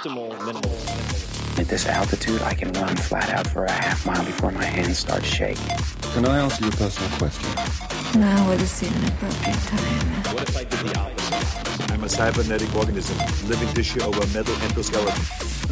optimal minimal. At this altitude, I can run flat out for a half mile before my hands start shaking. Can I ask you a personal question? Now would seem an appropriate time. What if I did the opposite? I'm a cybernetic organism, living tissue over metal endoskeleton.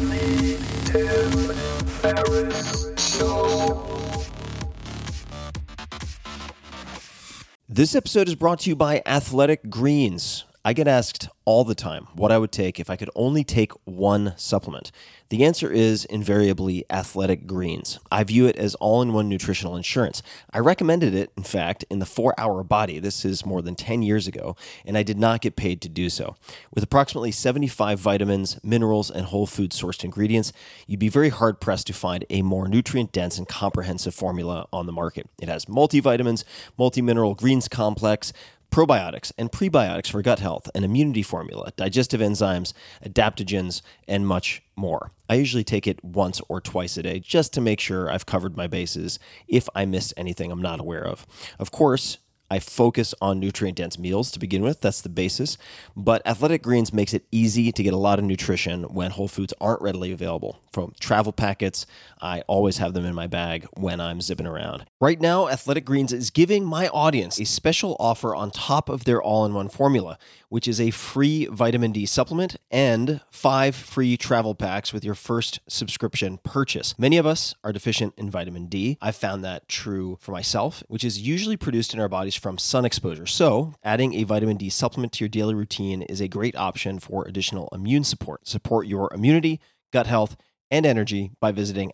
This episode is brought to you by Athletic Greens. I get asked all the time what I would take if I could only take one supplement. The answer is invariably Athletic Greens. I view it as all-in-one nutritional insurance. I recommended it, in fact, in the 4-Hour Body. This is more than 10 years ago, and I did not get paid to do so. With approximately 75 vitamins, minerals, and whole food sourced ingredients, you'd be very hard-pressed to find a more nutrient-dense and comprehensive formula on the market. It has multivitamins, multi-mineral greens complex, probiotics and prebiotics for gut health, an immunity formula, digestive enzymes, adaptogens, and much more. I usually take it once or twice a day just to make sure I've covered my bases if I missed anything I'm not aware of. Of course, I focus on nutrient-dense meals to begin with. That's the basis. But Athletic Greens makes it easy to get a lot of nutrition when whole foods aren't readily available. From travel packets, I always have them in my bag when I'm zipping around. Right now, Athletic Greens is giving my audience a special offer on top of their all-in-one formula, which is a free vitamin D supplement and 5 free travel packs with your first subscription purchase. Many of us are deficient in vitamin D. I've found that true for myself, which is usually produced in our bodies from sun exposure. So adding a vitamin D supplement to your daily routine is a great option for additional immune support. Support your immunity, gut health, and energy by visiting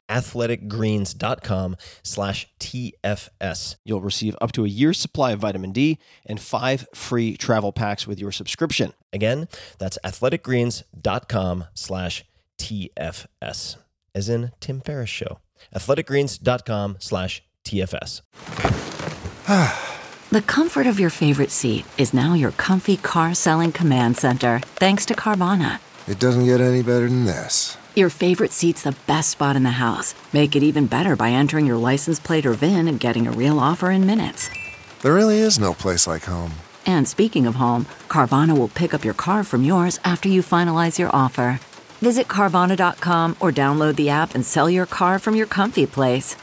athleticgreens.com/TFS. You'll receive up to a year's supply of vitamin D and 5 free travel packs with your subscription. Again, that's athleticgreens.com/TFS, as in Tim Ferriss Show. athleticgreens.com/TFS. The comfort of your favorite seat is now your comfy car selling command center, thanks to Carvana. It doesn't get any better than this. Your favorite seat's the best spot in the house. Make it even better by entering your license plate or VIN and getting a real offer in minutes. There really is no place like home. And speaking of home, Carvana will pick up your car from yours after you finalize your offer. Visit Carvana.com or download the app and sell your car from your comfy place.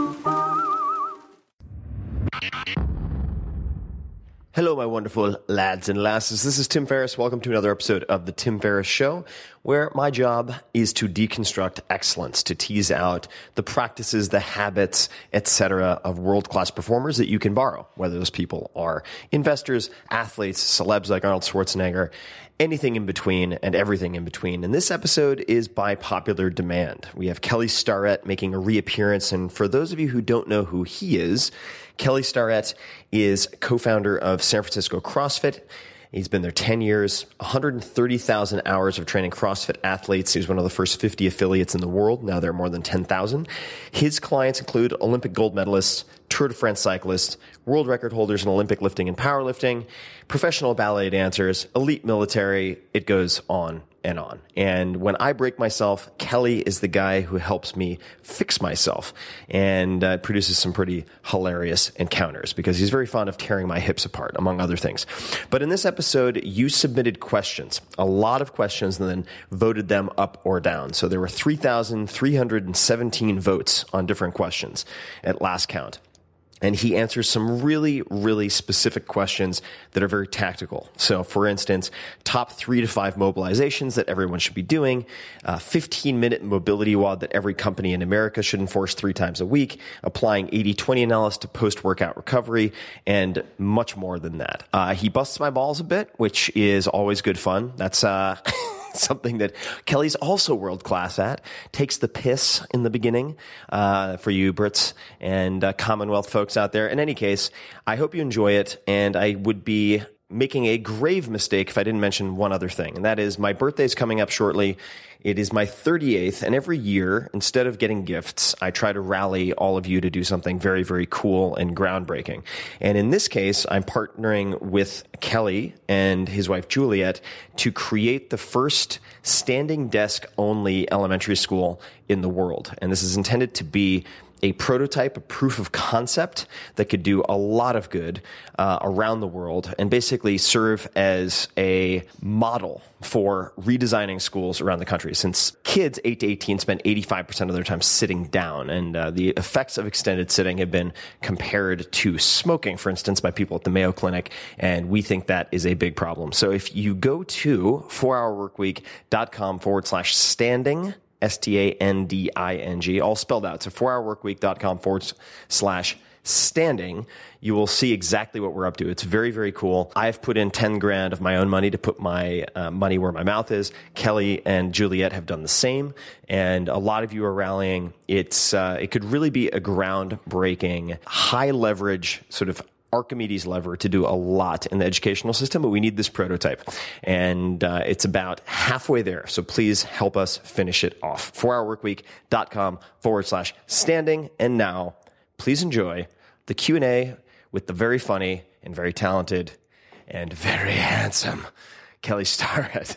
Hello, my wonderful lads and lasses. This is Tim Ferriss. Welcome to another episode of The Tim Ferriss Show, where my job is to deconstruct excellence, to tease out the practices, the habits, etc. of world-class performers that you can borrow, whether those people are investors, athletes, celebs like Arnold Schwarzenegger, anything in between and everything in between. And this episode is by popular demand. We have Kelly Starrett making a reappearance. And for those of you who don't know who he is, Kelly Starrett is co-founder of San Francisco CrossFit. He's been there 10 years, 130,000 hours of training CrossFit athletes. He was one of the first 50 affiliates in the world. Now there are more than 10,000. His clients include Olympic gold medalists, Tour de France cyclists, world record holders in Olympic lifting and powerlifting, professional ballet dancers, elite military. It goes on and on. And when I break myself, Kelly is the guy who helps me fix myself and produces some pretty hilarious encounters because he's very fond of tearing my hips apart, among other things. But in this episode, you submitted questions, a lot of questions, and then voted them up or down. So there were 3,317 votes on different questions at last count. And he answers some really, really specific questions that are very tactical. So, for instance, top 3 to 5 mobilizations that everyone should be doing, 15-minute mobility WOD that every company in America should enforce 3 times a week, applying 80-20 analysis to post-workout recovery, and much more than that. He busts my balls a bit, which is always good fun. That's something that Kelly's also world-class at. Takes the piss in the beginning for you Brits and Commonwealth folks out there. In any case, I hope you enjoy it, and I would be making a grave mistake if I didn't mention one other thing, and that is my birthday's coming up shortly. It is my 38th, and every year, instead of getting gifts, I try to rally all of you to do something very, very cool and groundbreaking. And in this case, I'm partnering with Kelly and his wife Juliet to create the first standing desk only elementary school in the world. And this is intended to be a prototype, a proof of concept that could do a lot of good around the world and basically serve as a model for redesigning schools around the country. Since kids 8 to 18 spend 85% of their time sitting down, and the effects of extended sitting have been compared to smoking, for instance, by people at the Mayo Clinic, and we think that is a big problem. So if you go to 4hourworkweek.com/standing, STANDING, all spelled out. So 4hourworkweek.com/standing, you will see exactly what we're up to. It's very, very cool. I've put in 10 grand of my own money to put my money where my mouth is. Kelly and Juliet have done the same. And a lot of you are rallying. It could really be a groundbreaking, high leverage sort of Archimedes lever to do a lot in the educational system, but we need this prototype. And it's about halfway there. So please help us finish it off. 4hourworkweek.com/standing. And now, please enjoy the Q&A with the very funny and very talented and very handsome Kelly Starrett.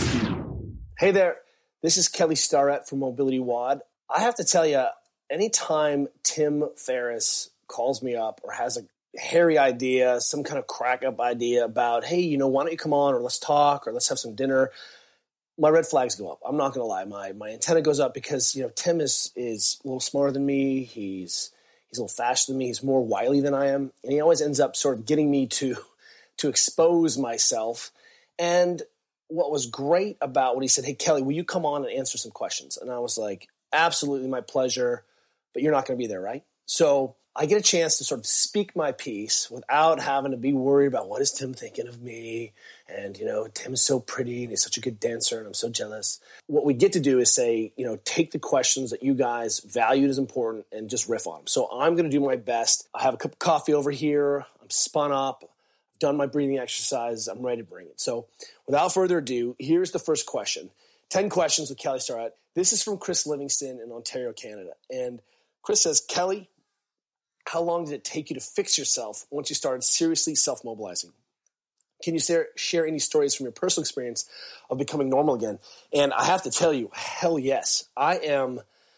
Hey there. This is Kelly Starrett from Mobility WOD. I have to tell you, anytime Tim Ferriss calls me up or has a hairy idea, some kind of crack up idea about, hey, why don't you come on or let's talk or let's have some dinner, my red flags go up. I'm not going to lie. My antenna goes up because, Tim is a little smarter than me. He's a little faster than me. He's more wily than I am. And he always ends up sort of getting me to expose myself. And what was great about what he said, hey, Kelly, will you come on and answer some questions? And I was like, absolutely, my pleasure, but you're not going to be there, right? So I get a chance to sort of speak my piece without having to be worried about what is Tim thinking of me. And, Tim is so pretty and he's such a good dancer and I'm so jealous. What we get to do is say, take the questions that you guys valued as important and just riff on them. So I'm going to do my best. I have a cup of coffee over here. I'm spun up. I've done my breathing exercises. I'm ready to bring it. So without further ado, here's the first question. 10 questions with Kelly Starrett. This is from Chris Livingston in Ontario, Canada. And Chris says, Kelly, how long did it take you to fix yourself once you started seriously self-mobilizing? Can you share any stories from your personal experience of becoming normal again? And I have to tell you, hell yes. I am,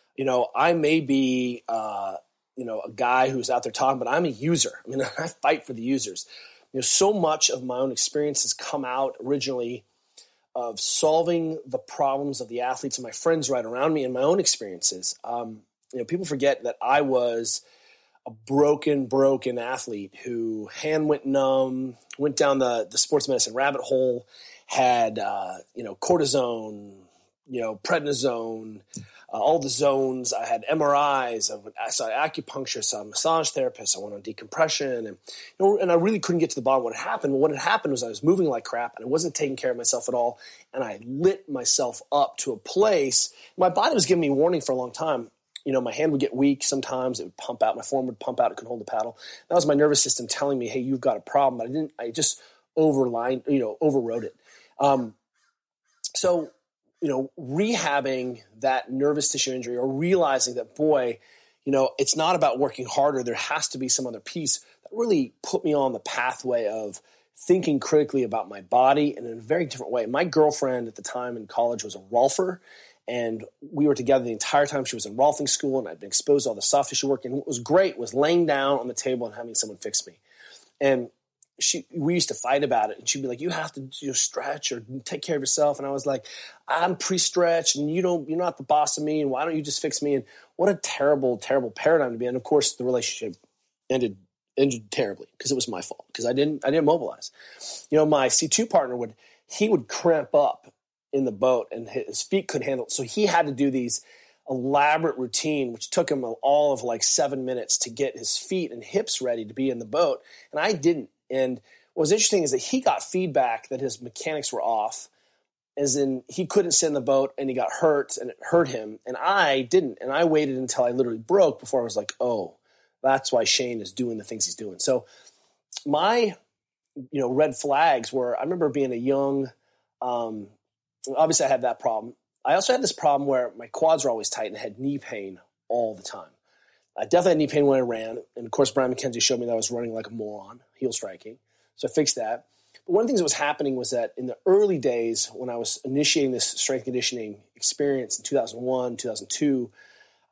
I may be, a guy who's out there talking, but I'm a user. I mean, I fight for the users. So much of my own experience has come out originally of solving the problems of the athletes and my friends right around me and my own experiences. People forget that I was a broken athlete who hand went numb, went down the sports medicine rabbit hole, had, cortisone, prednisone, all the zones. I had MRIs. I saw acupuncture, saw a massage therapist. I went on decompression and I really couldn't get to the bottom of what had happened. But what had happened was I was moving like crap and I wasn't taking care of myself at all. And I lit myself up to a place. My body was giving me warning for a long time. My hand would get weak sometimes. It would pump out. My form would pump out. It couldn't hold the paddle. That was my nervous system telling me, hey, you've got a problem. But I just overrode it. So, rehabbing that nervous tissue injury or realizing that, boy, it's not about working harder. There has to be some other piece that really put me on the pathway of thinking critically about my body in a very different way. My girlfriend at the time in college was a Rolfer. And we were together the entire time she was in Rolfing school, and I'd been exposed to all the soft tissue work. And what was great was laying down on the table and having someone fix me. And we used to fight about it. And she'd be like, you have to stretch or take care of yourself. And I was like, I'm pre-stretched, and you're not the boss of me. And why don't you just fix me? And what a terrible, terrible paradigm to be in. Of course, the relationship ended terribly because it was my fault because I didn't mobilize. My C2 partner would cramp up in the boat and his feet couldn't handle it. So he had to do these elaborate routine, which took him all of like 7 minutes to get his feet and hips ready to be in the boat. And I didn't. And what was interesting is that he got feedback that his mechanics were off, as in he couldn't sit in the boat and he got hurt and it hurt him. And I didn't. And I waited until I literally broke before I was like, oh, that's why Shane is doing the things he's doing. So my, red flags were, I remember being a young, obviously I had that problem. I also had this problem where my quads were always tight and I had knee pain all the time. I definitely had knee pain when I ran. And of course, Brian McKenzie showed me that I was running like a moron, heel striking. So I fixed that. But one of the things that was happening was that in the early days when I was initiating this strength conditioning experience in 2001, 2002,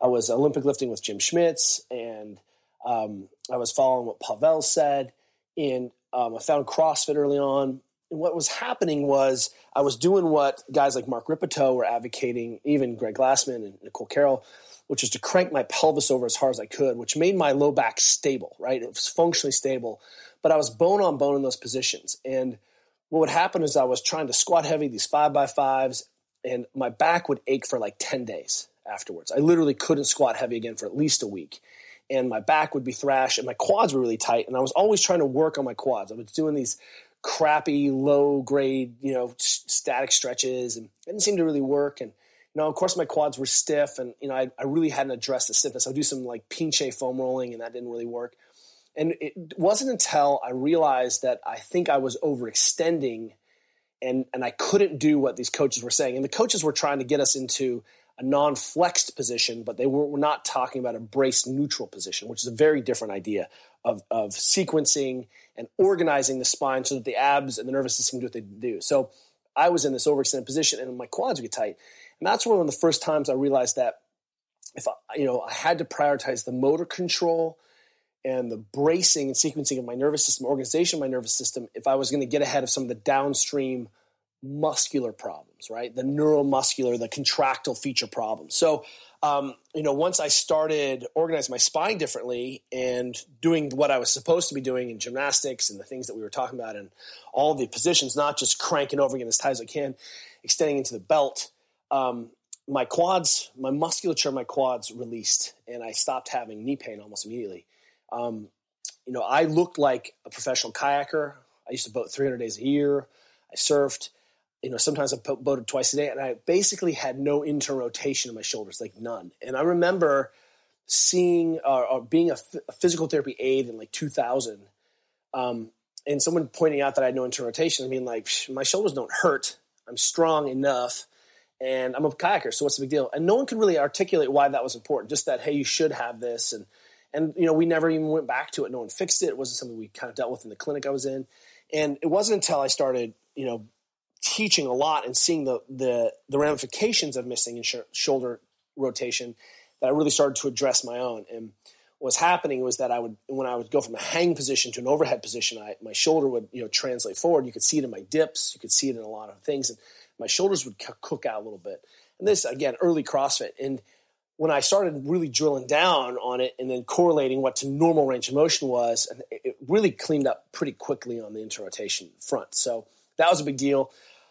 I was Olympic lifting with Jim Schmitz, and I was following what Pavel said, and I found CrossFit early on. And what was happening was I was doing what guys like Mark Ripito were advocating, even Greg Glassman and Nicole Carroll, which was to crank my pelvis over as hard as I could, which made my low back stable, right? It was functionally stable, but I was bone on bone in those positions. And what would happen is I was trying to squat heavy, these 5x5s, and my back would ache for like 10 days afterwards. I literally couldn't squat heavy again for at least a week. And my back would be thrashed, and my quads were really tight. And I was always trying to work on my quads. I was doing these crappy, low-grade, static stretches, and it didn't seem to really work. And, of course, my quads were stiff, and, I really hadn't addressed the stiffness. I would do some, like, pinche foam rolling, and that didn't really work. And it wasn't until I realized that I think I was overextending, and I couldn't do what these coaches were saying. And the coaches were trying to get us into a non-flexed position, but they were not talking about a brace neutral position, which is a very different idea of sequencing and organizing the spine so that the abs and the nervous system do what they do. So I was in this overextended position, and my quads would get tight. And that's one of the first times I realized that if I had to prioritize the motor control and the bracing and sequencing of my nervous system, organization of my nervous system, if I was going to get ahead of some of the downstream muscular problems, right? The neuromuscular, the contractile feature problems. So, once I started organizing my spine differently and doing what I was supposed to be doing in gymnastics and the things that we were talking about and all the positions, not just cranking over again as tight as I can, extending into the belt, my musculature of my quads released, and I stopped having knee pain almost immediately. I looked like a professional kayaker. I used to boat 300 days a year. I surfed. Sometimes I boated twice a day, and I basically had no internal rotation in my shoulders, like none. And I remember seeing or being a physical therapy aide in like 2000, and someone pointing out that I had no internal rotation. I mean, like, my shoulders don't hurt. I'm strong enough, and I'm a kayaker, so what's the big deal? And no one could really articulate why that was important, just that, hey, you should have this. And we never even went back to it. No one fixed it. It wasn't something we kind of dealt with in the clinic I was in. And it wasn't until I started, teaching a lot and seeing the ramifications of missing in shoulder rotation that I really started to address my own. And what was happening was that when I would go from a hang position to an overhead position, my shoulder would, translate forward. You could see it in my dips. You could see it in a lot of things. And my shoulders would cook out a little bit. And this, again, early CrossFit. And when I started really drilling down on it and then correlating what to normal range of motion was, and it really cleaned up pretty quickly on the interrotation front. So that was a big deal.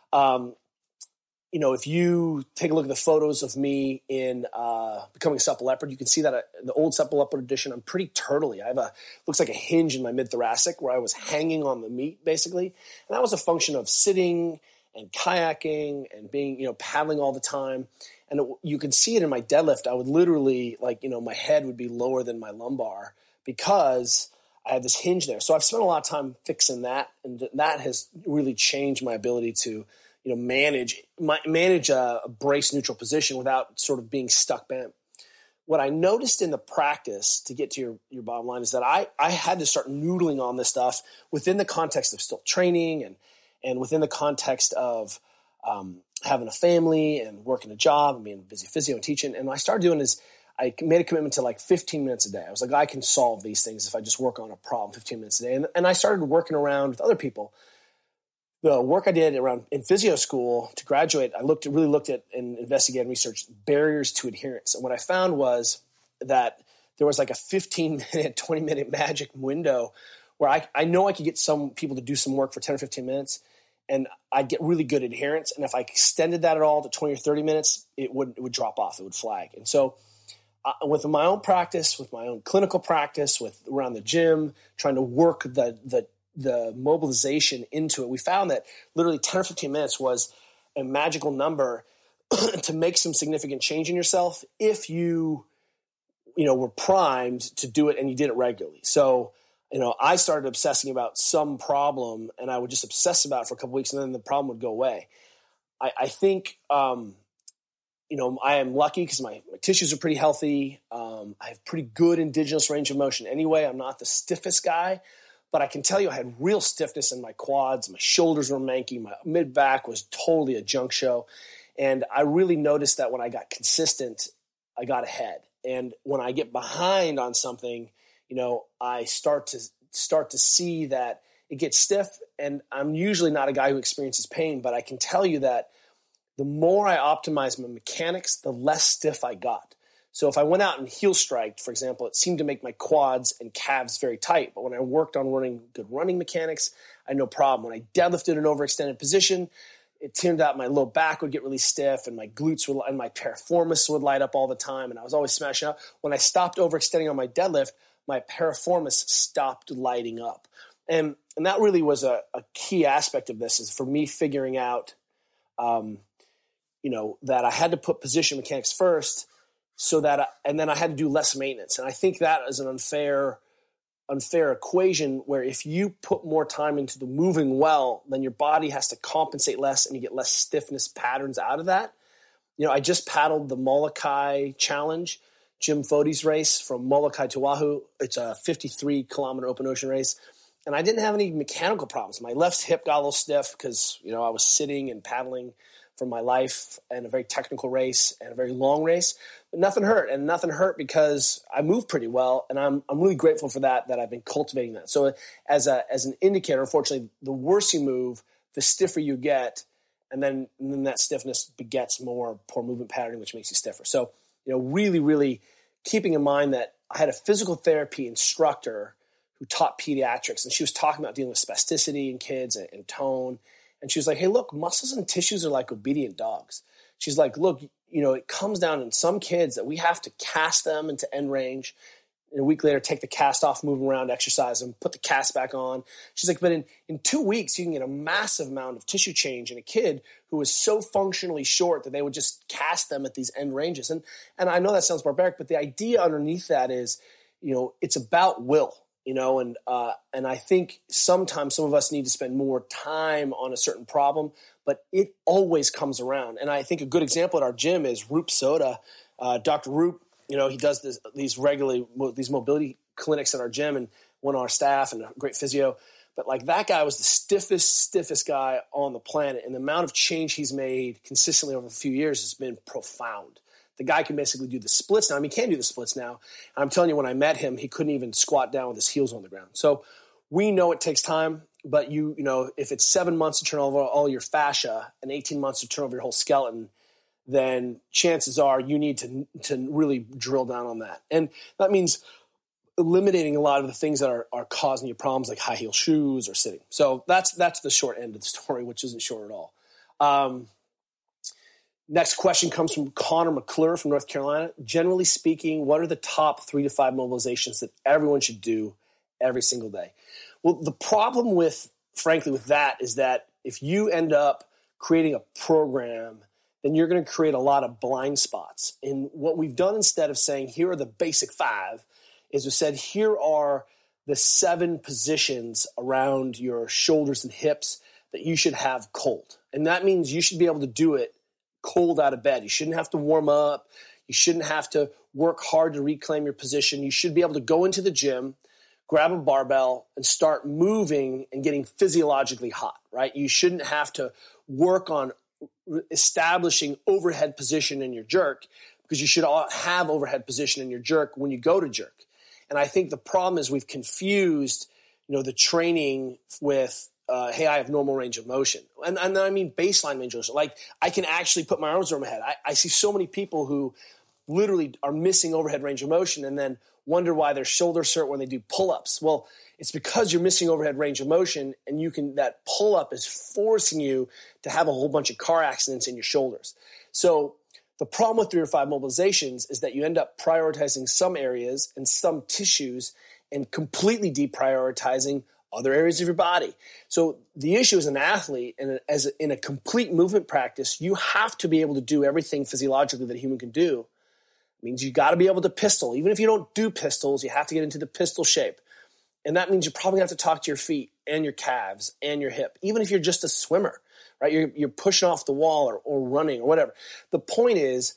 If you take a look at the photos of me in Becoming a Supple Leopard, you can see that the old Supple Leopard edition, I'm pretty turtly. I have looks like a hinge in my mid-thoracic where I was hanging on the meat, basically. And that was a function of sitting and kayaking and being, paddling all the time. And you can see it in my deadlift. I would literally, my head would be lower than my lumbar because I had this hinge there. So I've spent a lot of time fixing that, and that has really changed my ability to, manage a brace neutral position without sort of being stuck bent. What I noticed in the practice, to get to your bottom line, is that I had to start noodling on this stuff within the context of still training and within the context of having a family and working a job and being a busy physio and teaching. And what I started doing is I made a commitment to like 15 minutes a day. I was like, I can solve these things if I just work on a problem 15 minutes a day. And I started working around with other people. The work I did in physio school to graduate, I really looked at and investigated and researched barriers to adherence. And what I found was that there was like a 15-minute, 20-minute magic window where I know I could get some people to do some work for 10 or 15 minutes, and I'd get really good adherence. And if I extended that at all to 20 or 30 minutes, it would drop off. It would flag. And so with my own practice, with my own clinical practice, with around the gym, trying to work the mobilization into it, we found that literally 10 or 15 minutes was a magical number to make some significant change in yourself if you were primed to do it and you did it regularly. So, I started obsessing about some problem, and I would just obsess about it for a couple weeks, and then the problem would go away. I think, I am lucky because my tissues are pretty healthy. I have pretty good indigenous range of motion anyway. I'm not the stiffest guy, but I can tell you I had real stiffness in my quads. My shoulders were manky. My mid-back was totally a junk show. And I really noticed that when I got consistent, I got ahead. And when I get behind on something, I start to see that it gets stiff. And I'm usually not a guy who experiences pain, but I can tell you that the more I optimize my mechanics, the less stiff I got. So if I went out and heel striked, for example, it seemed to make my quads and calves very tight. But when I worked on running good running mechanics, I had no problem. When I deadlifted an overextended position, it turned out my low back would get really stiff and my glutes and my piriformis would light up all the time. And I was always smashing up. When I stopped overextending on my deadlift, my piriformis stopped lighting up. And that really was a key aspect of this, is for me figuring out, that I had to put position mechanics first, and then I had to do less maintenance. And I think that is an unfair equation, where if you put more time into the moving well, then your body has to compensate less and you get less stiffness patterns out of that. I just paddled the Molokai Challenge, Jim Fode's race from Molokai to Oahu. It's a 53-kilometer open ocean race. And I didn't have any mechanical problems. My left hip got a little stiff because, I was sitting and paddling for my life, and a very technical race and a very long race. But nothing hurt, and nothing hurt because I moved pretty well, and I'm really grateful for that I've been cultivating that. So as an indicator, unfortunately, the worse you move, the stiffer you get, and then that stiffness begets more poor movement patterning, which makes you stiffer. So, really, really keeping in mind that I had a physical therapy instructor who taught pediatrics, and she was talking about dealing with spasticity in kids and tone. And she was like, hey, look, muscles and tissues are like obedient dogs. She's like, look, it comes down in some kids that we have to cast them into end range. And a week later, take the cast off, move them around, exercise them, put the cast back on. She's like, but in 2 weeks, you can get a massive amount of tissue change in a kid who is so functionally short that they would just cast them at these end ranges. And I know that sounds barbaric, but the idea underneath that is, it's about will. And I think sometimes some of us need to spend more time on a certain problem, but it always comes around. And I think a good example at our gym is Roop Soda. Dr. Roop, he does these mobility clinics at our gym, and one of our staff and a great physio. But like, that guy was the stiffest guy on the planet. And the amount of change he's made consistently over a few years has been profound. The guy can basically do the splits now. He can't do the splits now. And I'm telling you, when I met him, he couldn't even squat down with his heels on the ground. So we know it takes time, but if it's 7 months to turn over all your fascia and 18 months to turn over your whole skeleton, then chances are you need to really drill down on that. And that means eliminating a lot of the things that are causing you problems, like high heel shoes or sitting. So that's the short end of the story, which isn't short at all. Next question comes from Connor McClure from North Carolina. Generally speaking, what are the top 3 to 5 mobilizations that everyone should do every single day? Well, the problem frankly with that is that if you end up creating a program, then you're going to create a lot of blind spots. And what we've done, instead of saying, here are the basic 5, is we said, here are the 7 positions around your shoulders and hips that you should have cold. And that means you should be able to do it cold out of bed. You shouldn't have to warm up. You shouldn't have to work hard to reclaim your position. You should be able to go into the gym, grab a barbell, and start moving and getting physiologically hot, right? You shouldn't have to work on establishing overhead position in your jerk, because you should have overhead position in your jerk when you go to jerk. And I think the problem is we've confused, the training with hey, I have normal range of motion. And I mean baseline range of motion. Like, I can actually put my arms over my head. I see so many people who literally are missing overhead range of motion and then wonder why their shoulders hurt when they do pull-ups. Well, it's because you're missing overhead range of motion, and that pull-up is forcing you to have a whole bunch of car accidents in your shoulders. So the problem with 3 or 5 mobilizations is that you end up prioritizing some areas and some tissues and completely deprioritizing other areas of your body. So the issue as an athlete and in a complete movement practice, you have to be able to do everything physiologically that a human can do. It means you got to be able to pistol. Even if you don't do pistols, you have to get into the pistol shape. And that means you probably have to talk to your feet and your calves and your hip, even if you're just a swimmer, right? You're pushing off the wall or running or whatever. The point is,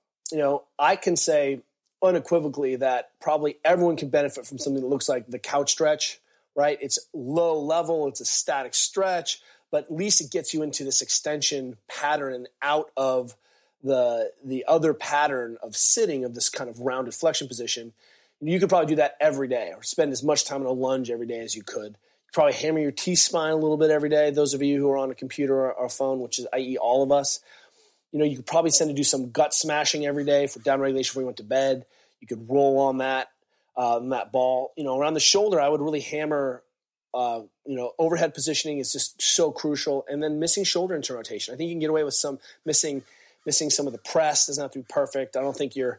I can say unequivocally that probably everyone can benefit from something that looks like the couch stretch, right? It's low level, it's a static stretch, but at least it gets you into this extension pattern and out of the other pattern of sitting, of this kind of rounded flexion position, you could probably do that every day, or spend as much time in a lunge every day as you could. Probably hammer your T-spine a little bit every day. Those of you who are on a computer or a phone, which is, i.e. all of us, you could probably tend to do some gut smashing every day for down regulation before you went to bed. You could roll on that ball. Around the shoulder, I would really hammer, overhead positioning is just so crucial. And then missing shoulder into rotation. I think you can get away with some missing some of the press. Doesn't have to be perfect. I don't think the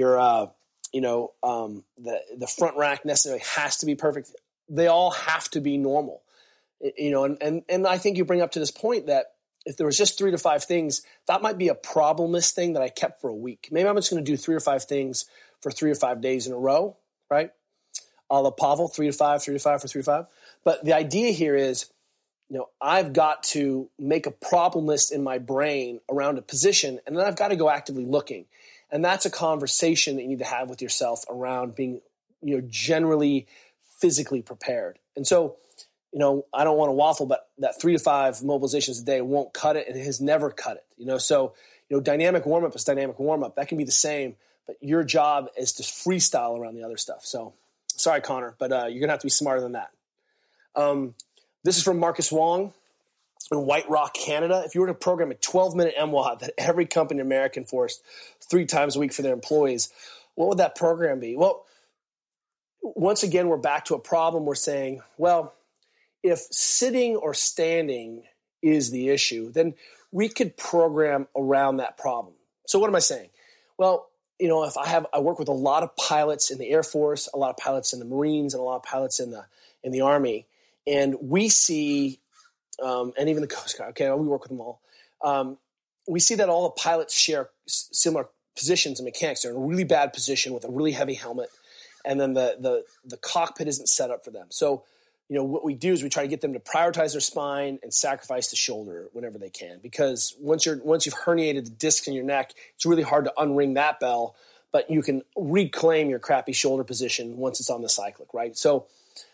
front rack necessarily has to be perfect. They all have to be normal, and I think you bring up to this point that if there was just 3 to 5 things, that might be a problemless thing that I kept for a week. Maybe I'm just going to do 3 or 5 things for 3 or 5 days in a row, right? A la Pavel, 3 to 5, 3 to 5 for 3 to 5. But the idea here is, I've got to make a problem list in my brain around a position, and then I've got to go actively looking. And that's a conversation that you need to have with yourself around being, generally physically prepared. And so, I don't want to waffle, but that 3 to 5 mobilizations a day won't cut it, and it has never cut it. So, dynamic warm-up is dynamic warm-up. That can be the same, but your job is to freestyle around the other stuff. So, sorry, Connor, but you're going to have to be smarter than that. This is from Marcus Wong in White Rock, Canada. If you were to program a 12-minute MWOD that every company in America enforced 3 times a week for their employees, what would that program be? Well, once again, we're back to a problem. We're saying, well, if sitting or standing is the issue, then we could program around that problem. So what am I saying? Well, if I work with a lot of pilots in the Air Force, a lot of pilots in the Marines, and a lot of pilots in the Army, and we see, and even the Coast Guard, okay, we work with them all. We see that all the pilots share similar positions and mechanics. They're in a really bad position with a really heavy helmet, and then the cockpit isn't set up for them. So, what we do is we try to get them to prioritize their spine and sacrifice the shoulder whenever they can. Because once you've herniated the discs in your neck, it's really hard to unring that bell, but you can reclaim your crappy shoulder position once it's on the cyclic, right? So,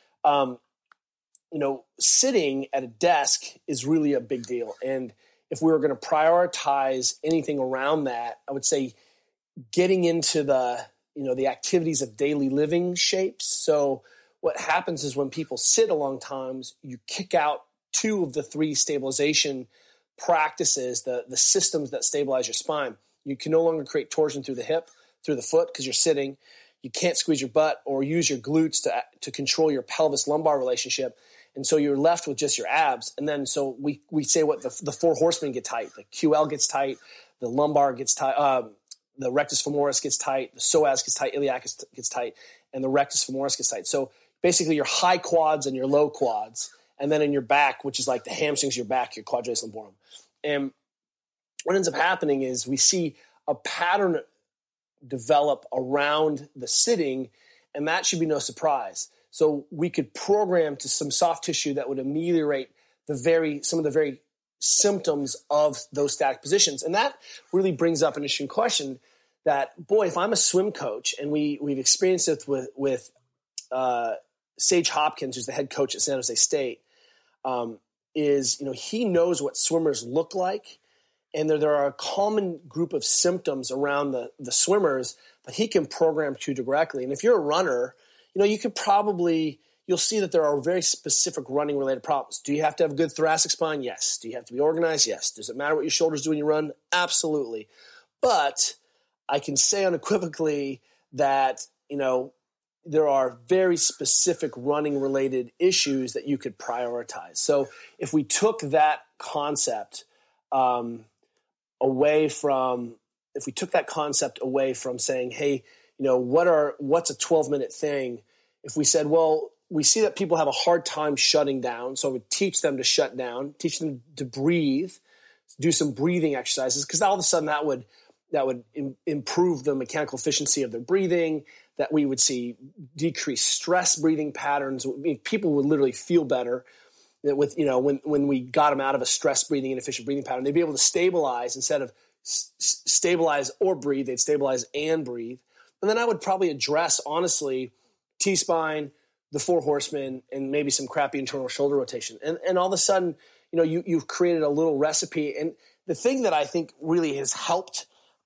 sitting at a desk is really a big deal. And if we were going to prioritize anything around that, I would say getting into the activities of daily living shapes. So what happens is when people sit a long times, you kick out 2 of the 3 stabilization practices, the systems that stabilize your spine. You can no longer create torsion through the hip, through the foot, because you're sitting. You can't squeeze your butt or use your glutes to control your pelvis-lumbar relationship. And so you're left with just your abs. And then so we say what the 4 horsemen get tight. The QL gets tight, the lumbar gets tight, the rectus femoris gets tight, the psoas gets tight, iliac gets tight, and the rectus femoris gets tight. So basically your high quads and your low quads, and then in your back, which is like the hamstrings, your back, your quadratus lumborum. And what ends up happening is we see a pattern develop around the sitting, and that should be no surprise. So we could program to some soft tissue that would ameliorate some of the very symptoms of those static positions. And that really brings up an interesting question that, boy, if I'm a swim coach, and we've experienced it with Sage Hopkins, who's the head coach at San Jose State, he knows what swimmers look like, and there are a common group of symptoms around the swimmers that he can program to directly. And if you're a runner, you'll see that there are very specific running related problems. Do you have to have a good thoracic spine? Yes. Do you have to be organized? Yes. Does it matter what your shoulders do when you run? Absolutely. But I can say unequivocally that, there are very specific running related issues that you could prioritize. So if we took that concept away from saying, hey, what's a 12-minute thing? If we said, well, we see that people have a hard time shutting down, so I would teach them to shut down, teach them to breathe, do some breathing exercises, because all of a sudden that would improve the mechanical efficiency of their breathing, that we would see decreased stress breathing patterns. People would literally feel better when we got them out of a stress breathing, inefficient breathing pattern. They'd be able to stabilize instead of stabilize or breathe. They'd stabilize and breathe. And then I would probably address, honestly, T-spine, the 4 horsemen, and maybe some crappy internal shoulder rotation. And all of a sudden, you've created a little recipe. And the thing that I think really has helped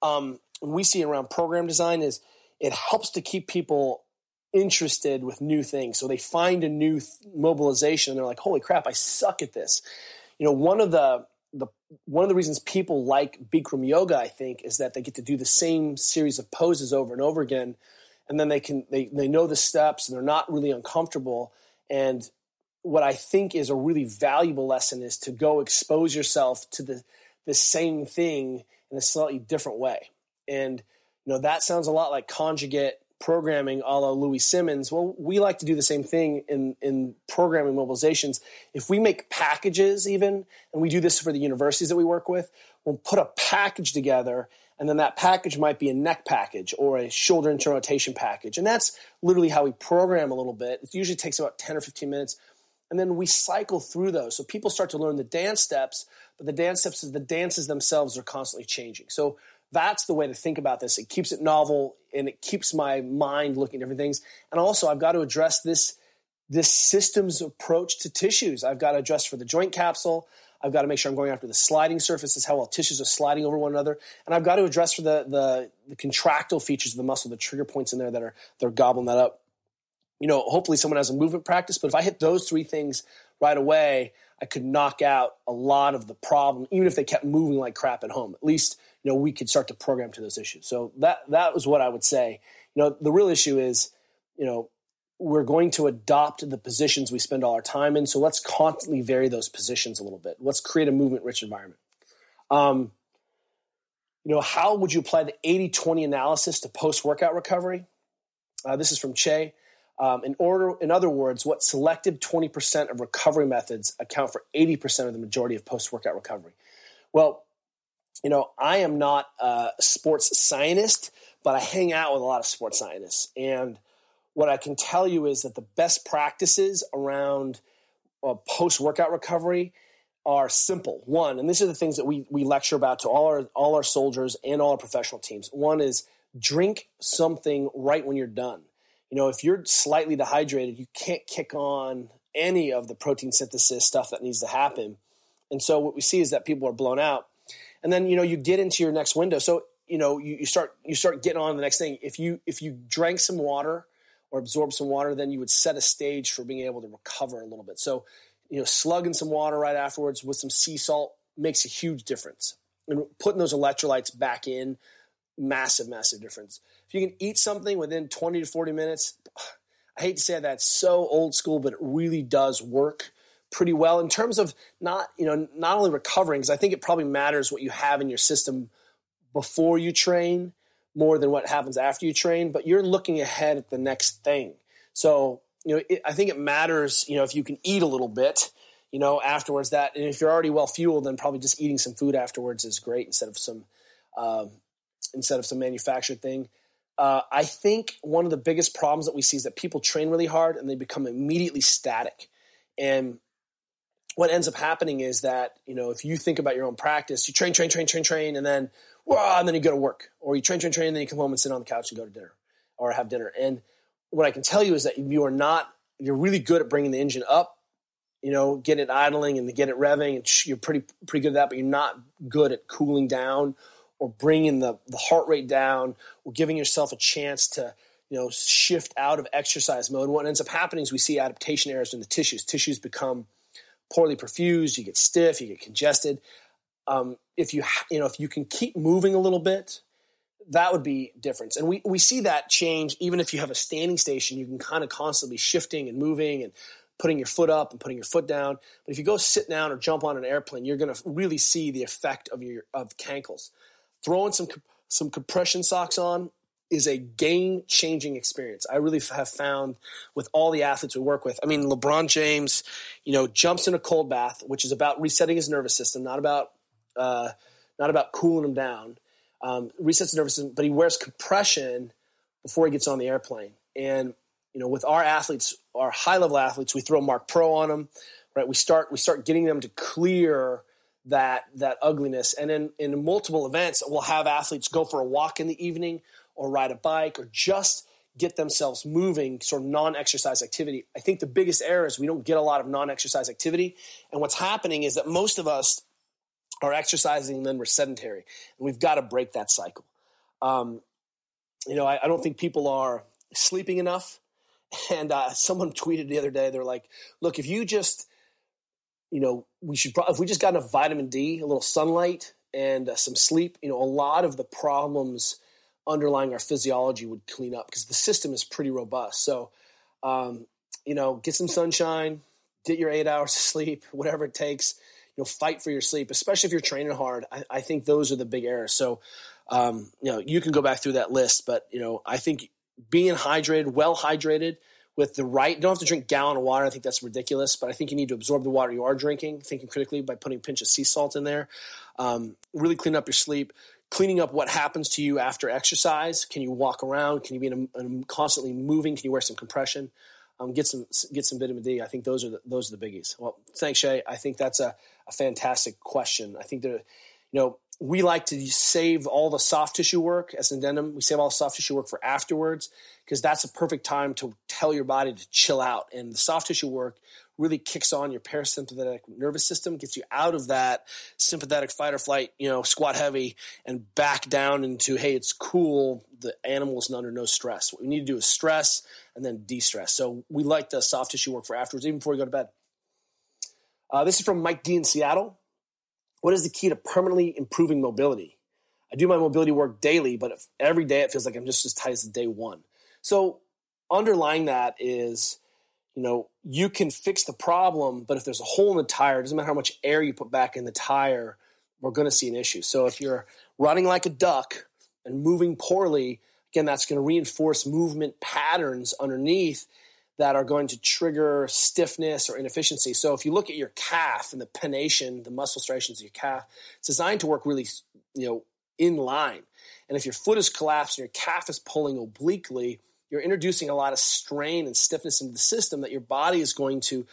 we see around program design is it helps to keep people interested with new things. So they find a new mobilization and they're like, holy crap, I suck at this. One of the reasons people like Bikram yoga, I think, is that they get to do the same series of poses over and over again. And then they know the steps and they're not really uncomfortable. And what I think is a really valuable lesson is to go expose yourself to the same thing in a slightly different way. And, that sounds a lot like conjugate programming a la Louis Simmons. Well, we like to do the same thing in programming mobilizations. If we make packages even, and we do this for the universities that we work with, we'll put a package together, and then that package might be a neck package or a shoulder internal rotation package. And that's literally how we program a little bit. It usually takes about 10 or 15 minutes. And then we cycle through those. So people start to learn the dance steps, but the dances themselves are constantly changing. So that's the way to think about this. It keeps it novel and it keeps my mind looking at different things. And also I've got to address this systems approach to tissues. I've got to address for the joint capsule. I've got to make sure I'm going after the sliding surfaces, how well tissues are sliding over one another. And I've got to address for the contractile features of the muscle, the trigger points in there that are gobbling that up. Hopefully someone has a movement practice, but if I hit those three things right away, I could knock out a lot of the problem, even if they kept moving like crap at home. At least, we could start to program to those issues. So that was what I would say. The real issue is, we're going to adopt the positions we spend all our time in. So let's constantly vary those positions a little bit. Let's create a movement-rich environment. How would you apply the 80-20 analysis to post-workout recovery? This is from Che. In other words, what selective 20% of recovery methods account for 80% of the majority of post-workout recovery? Well, I am not a sports scientist, but I hang out with a lot of sports scientists. And what I can tell you is that the best practices around post-workout recovery are simple. One, and these are the things that we lecture about to all our soldiers and all our professional teams. One is drink something right when you're done. If you're slightly dehydrated, you can't kick on any of the protein synthesis stuff that needs to happen. And so what we see is that people are blown out. And then, you get into your next window. So, you start getting on the next thing. If you drank some water or absorbed some water, then you would set a stage for being able to recover a little bit. So, slugging some water right afterwards with some sea salt makes a huge difference. And putting those electrolytes back in, massive, massive difference. If you can eat something within 20 to 40 minutes, I hate to say that's so old school, but it really does work pretty well in terms of not only recovering, because I think it probably matters what you have in your system before you train more than what happens after you train, but you're looking ahead at the next thing. So, I think it matters, if you can eat a little bit, afterwards and if you're already well fueled, then probably just eating some food afterwards is great instead of some manufactured thing. I think one of the biggest problems that we see is that people train really hard and they become immediately static. And what ends up happening is that, if you think about your own practice, you train, and then you go to work, or you train, and then you come home and sit on the couch and go to dinner or have dinner. And what I can tell you is that you're really good at bringing the engine up, get it idling and get it revving, and you're pretty good at that, but you're not good at cooling down or bringing the heart rate down or giving yourself a chance to, shift out of exercise mode. What ends up happening is we see adaptation errors in the tissues. Tissues become poorly perfused, you get stiff, you get congested. If you can keep moving a little bit, that would be different. And we see that change even if you have a standing station. You can kind of constantly shifting and moving and putting your foot up and putting your foot down. But if you go sit down or jump on an airplane, you're going to really see the effect of cankles. Throwing some compression socks on is a game-changing experience. I really have found with all the athletes we work with. I mean, LeBron James, jumps in a cold bath, which is about resetting his nervous system, not about cooling him down. Resets the nervous system, but he wears compression before he gets on the airplane. And with our athletes, our high-level athletes, we throw Mark Pro on them, right? We start getting them to clear that ugliness. And then in multiple events, we'll have athletes go for a walk in the evening or ride a bike or just get themselves moving, sort of non-exercise activity. I think the biggest error is we don't get a lot of non-exercise activity. And what's happening is that most of us are exercising and then we're sedentary. And we've got to break that cycle. I don't think people are sleeping enough. And someone tweeted the other day, they're like, look, if you just, if we just got enough vitamin D, a little sunlight, and some sleep, a lot of the problems underlying our physiology would clean up because the system is pretty robust. So, get some sunshine, get your 8 hours of sleep, whatever it takes, fight for your sleep, especially if you're training hard. I think those are the big errors. So, you can go back through that list, but, I think being hydrated, well hydrated with the right, you don't have to drink a gallon of water. I think that's ridiculous, but I think you need to absorb the water you are drinking, thinking critically by putting a pinch of sea salt in there. Really clean up your sleep, cleaning up what happens to you after exercise. Can you walk around? Can you be constantly moving? Can you wear some compression? Get some vitamin D. I think those are the biggies. Well, thanks, Shay. I think that's a fantastic question. I think that, we like to save all the soft tissue work as an addendum. We save all the soft tissue work for afterwards because that's a perfect time to tell your body to chill out. And the soft tissue work really kicks on your parasympathetic nervous system, gets you out of that sympathetic fight or flight, squat heavy, and back down into, hey, it's cool. The animal is under no stress. What we need to do is stress and then de-stress. So we like the soft tissue work for afterwards, even before you go to bed. This is from Mike D in Seattle. What is the key to permanently improving mobility? I do my mobility work daily, but every day it feels like I'm just as tight as the day one. So underlying that is, you can fix the problem, but if there's a hole in the tire, it doesn't matter how much air you put back in the tire, we're going to see an issue. So if you're running like a duck and moving poorly, again, that's going to reinforce movement patterns underneath that are going to trigger stiffness or inefficiency. So if you look at your calf and the pennation, the muscle striations of your calf, it's designed to work really, in line. And if your foot is collapsed and your calf is pulling obliquely, you're introducing a lot of strain and stiffness into the system that your body is going to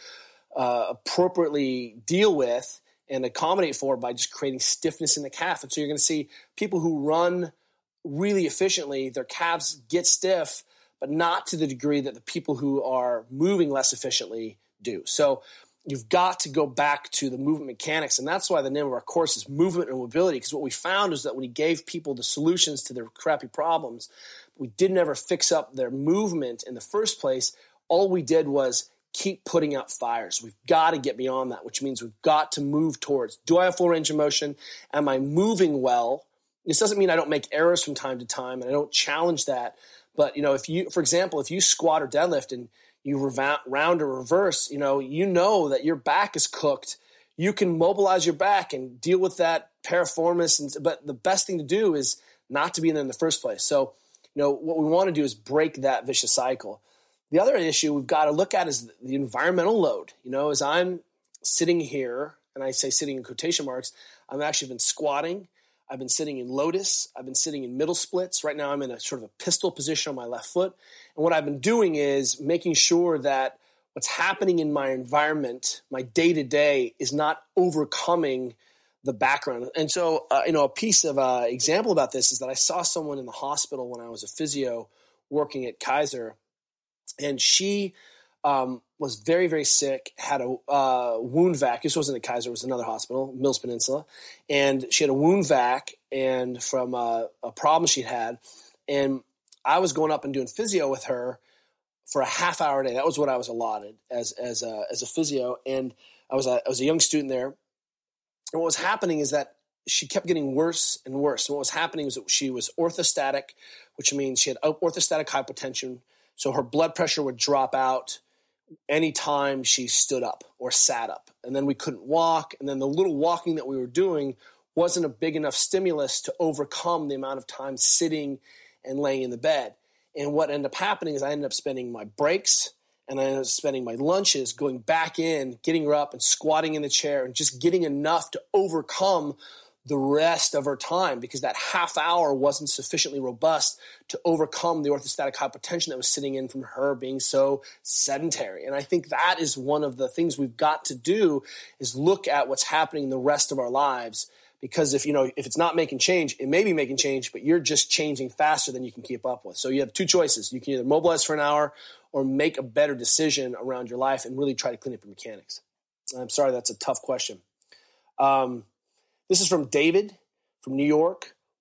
appropriately deal with and accommodate for by just creating stiffness in the calf. And so you're going to see people who run really efficiently, their calves get stiff, but not to the degree that the people who are moving less efficiently do. So you've got to go back to the movement mechanics, and that's why the name of our course is Movement and Mobility, because what we found is that when we gave people the solutions to their crappy problems, we didn't ever fix up their movement in the first place. All we did was keep putting out fires. We've got to get beyond that, which means we've got to move towards, do I have full range of motion? Am I moving well? This doesn't mean I don't make errors from time to time, and I don't challenge that. But, if you, for example, if you squat or deadlift and you round or reverse, you know that your back is cooked. You can mobilize your back and deal with that piriformis. But the best thing to do is not to be in there in the first place. So, what we want to do is break that vicious cycle. The other issue we've got to look at is the environmental load. As I'm sitting here, and I say sitting in quotation marks, I've actually been squatting. I've been sitting in lotus. I've been sitting in middle splits. Right now I'm in a sort of a pistol position on my left foot. And what I've been doing is making sure that what's happening in my environment, my day-to-day, is not overcoming the background. And so, a piece of example about this is that I saw someone in the hospital when I was a physio working at Kaiser, and she was very, very sick, had a wound vac. This wasn't at Kaiser, it was another hospital, Mills Peninsula. And she had a wound vac and from a problem she'd had. And I was going up and doing physio with her for a half hour a day. That was what I was allotted as a physio. And I was a young student there. And what was happening is that she kept getting worse and worse. And what was happening was that she was orthostatic, which means she had orthostatic hypotension. So her blood pressure would drop out anytime she stood up or sat up. And then we couldn't walk. And then the little walking that we were doing wasn't a big enough stimulus to overcome the amount of time sitting and laying in the bed. And what ended up happening is I ended up spending my breaks and I ended up spending my lunches going back in, getting her up and squatting in the chair and just getting enough to overcome the rest of her time, because that half hour wasn't sufficiently robust to overcome the orthostatic hypotension that was sitting in from her being so sedentary. And I think that is one of the things we've got to do, is look at what's happening in the rest of our lives. Because if it's not making change, it may be making change, but you're just changing faster than you can keep up with. So you have two choices. You can either mobilize for an hour or make a better decision around your life and really try to clean up your mechanics. I'm sorry, that's a tough question. This is from David from New York.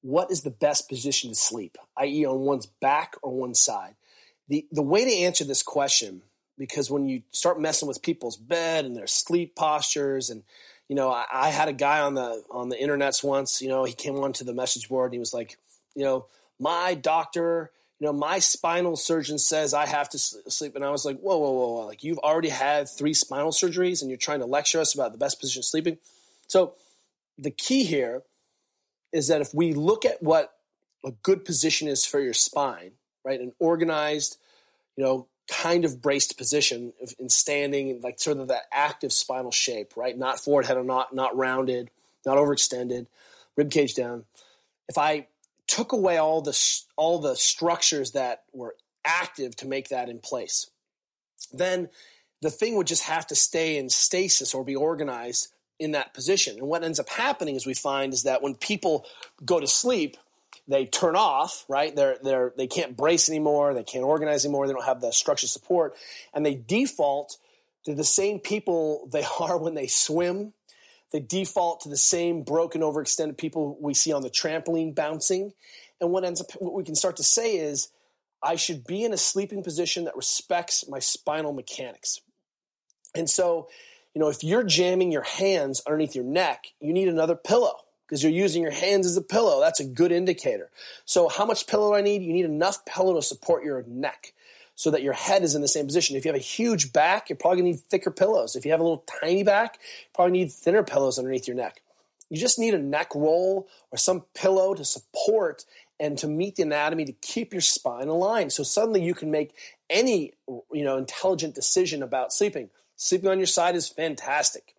what is the best position to sleep, i.e. on one's back or one side? The way to answer this question, because when you start messing with people's bed and their sleep postures, and I had a guy on the internets once, he came onto the message board and he was like, my doctor, my spinal surgeon says I have to sleep. And I was like, whoa. Like, you've already had 3 spinal surgeries and you're trying to lecture us about the best position of sleeping. So the key here is that if we look at what a good position is for your spine, right, an organized, kind of braced position in standing, like sort of that active spinal shape, right, not forward head or not rounded, not overextended, rib cage down. If I took away all the structures that were active to make that in place, then the thing would just have to stay in stasis or be organized in that position. And what ends up happening, as we find, is that when people go to sleep, they turn off, right? They can't brace anymore. They can't organize anymore. They don't have the structure support. And they default to the same people they are when they swim. They default to the same broken, overextended people we see on the trampoline bouncing. And what we can start to say is, I should be in a sleeping position that respects my spinal mechanics. And so, if you're jamming your hands underneath your neck, you need another pillow because you're using your hands as a pillow. That's a good indicator. So how much pillow do I need? You need enough pillow to support your neck so that your head is in the same position. If you have a huge back, you're probably going to need thicker pillows. If you have a little tiny back, you probably need thinner pillows underneath your neck. You just need a neck roll or some pillow to support and to meet the anatomy to keep your spine aligned. So suddenly you can make any, intelligent decision about sleeping. Sleeping on your side is fantastic.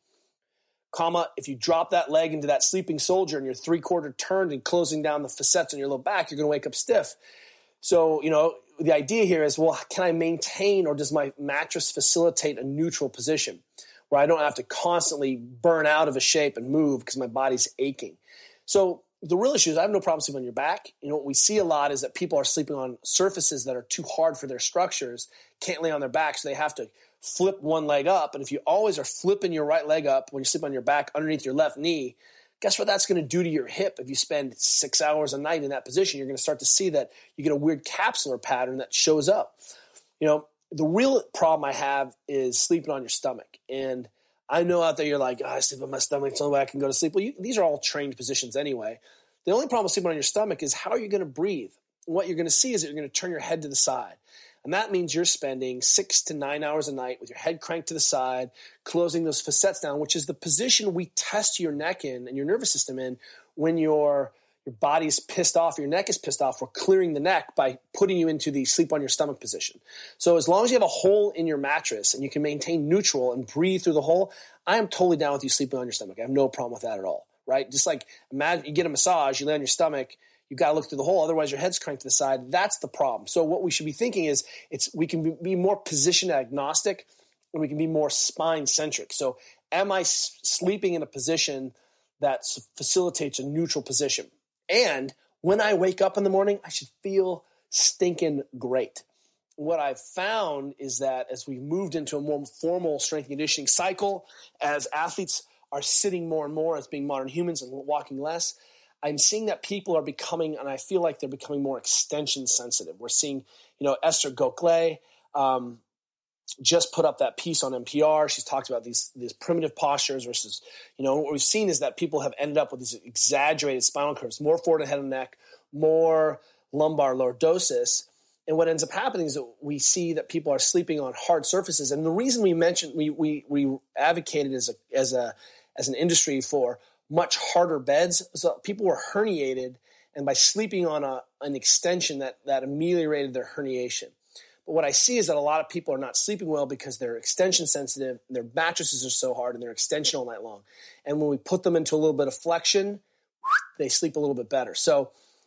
If you drop that leg into that sleeping soldier and you're 3/4 turned and closing down the facets on your low back, you're going to wake up stiff. So, the idea here is, well, can I maintain, or does my mattress facilitate a neutral position where I don't have to constantly burn out of a shape and move because my body's aching? So the real issue is I have no problem sleeping on your back. What we see a lot is that people are sleeping on surfaces that are too hard for their structures, can't lay on their back, so they have to flip one leg up. And if you always are flipping your right leg up when you sleep on your back underneath your left knee, guess what that's going to do to your hip? If you spend 6 hours a night in that position, you're going to start to see that you get a weird capsular pattern that shows up. The real problem I have is sleeping on your stomach. And I know out there you're like, I sleep on my stomach. It's the only way I can go to sleep. Well, these are all trained positions anyway. The only problem with sleeping on your stomach is how are you going to breathe? And what you're going to see is that you're going to turn your head to the side. And that means you're spending 6 to 9 hours a night with your head cranked to the side, closing those facets down, which is the position we test your neck in and your nervous system in when your body's pissed off, your neck is pissed off. We're clearing the neck by putting you into the sleep on your stomach position. So as long as you have a hole in your mattress and you can maintain neutral and breathe through the hole, I am totally down with you sleeping on your stomach. I have no problem with that at all, right? Just like imagine you get a massage, you lay on your stomach, you've got to look through the hole. Otherwise, your head's cranked to the side. That's the problem. So what we should be thinking is we can be more position agnostic and we can be more spine centric. So am I sleeping in a position that facilitates a neutral position? And when I wake up in the morning, I should feel stinking great. What I've found is that as we've moved into a more formal strength and conditioning cycle, as athletes are sitting more and more as being modern humans and walking less, I'm seeing that people are becoming, and I feel like they're becoming more extension sensitive. We're seeing, Esther Gokhale just put up that piece on NPR. She's talked about these primitive postures versus, what we've seen is that people have ended up with these exaggerated spinal curves, more forward head and neck, more lumbar lordosis. And what ends up happening is that we see that people are sleeping on hard surfaces. And the reason we mentioned, we advocated as an industry for much harder beds, so people were herniated, and by sleeping on an extension that ameliorated their herniation. But what I see is that a lot of people are not sleeping well because they're extension sensitive, their mattresses are so hard, and they're extension all night long. And when we put them into a little bit of flexion, they sleep a little bit better. So,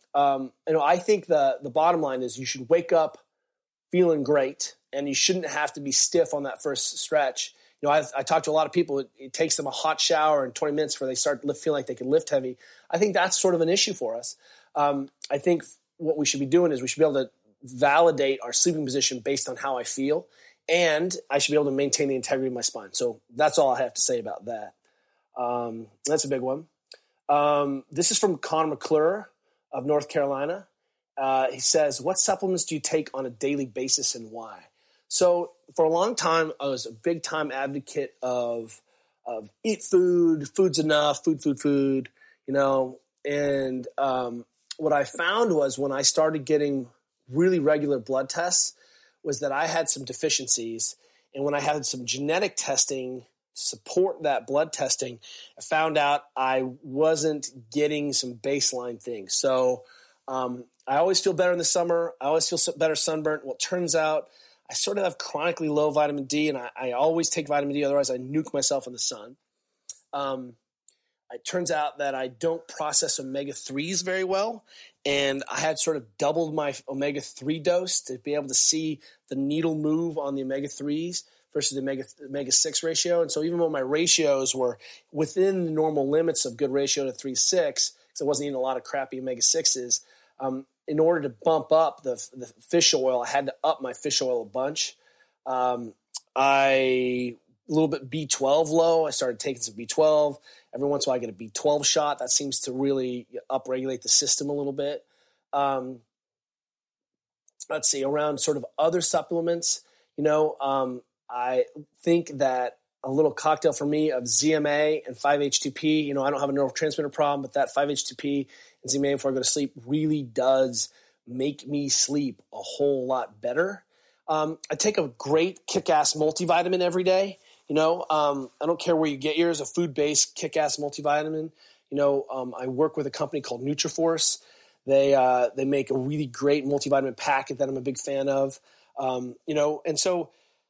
I think the bottom line is you should wake up feeling great, and you shouldn't have to be stiff on that first stretch. I talk to a lot of people. It takes them a hot shower and 20 minutes before they start feeling like they can lift heavy. I think that's sort of an issue for us. I think what we should be doing is we should be able to validate our sleeping position based on how I feel, and I should be able to maintain the integrity of my spine. So that's all I have to say about that. That's a big one. This is from Connor McClure. of North Carolina. He says, what supplements do you take on a daily basis and why? So for a long time, I was a big time advocate of eat food, food's enough, food, and what I found was when I started getting really regular blood tests was that I had some deficiencies. And when I had some genetic testing support that blood testing, I found out I wasn't getting some baseline things. So I always feel better in the summer. I always feel better sunburnt. Well, it turns out I sort of have chronically low vitamin D, and I always take vitamin D. Otherwise, I nuke myself in the sun. It turns out that I don't process omega-3s very well, and I had sort of doubled my omega-3 dose to be able to see the needle move on the omega-3s versus the omega-6 ratio. And so even though my ratios were within the normal limits of good ratio to 3:6, because I wasn't eating a lot of crappy omega-6s, in order to bump up the fish oil, I had to up my fish oil a bunch. A little bit B12 low. I started taking some B12. Every once in a while I get a B12 shot. That seems to really upregulate the system a little bit. Let's see, around sort of other supplements, I think that a little cocktail for me of ZMA and 5-HTP, I don't have a neurotransmitter problem, but that 5-HTP and ZMA before I go to sleep really does make me sleep a whole lot better. I take a great kick-ass multivitamin every day. I don't care where you get yours, a food-based kick-ass multivitamin. I work with a company called Nutriforce. They make a really great multivitamin packet that I'm a big fan of. And so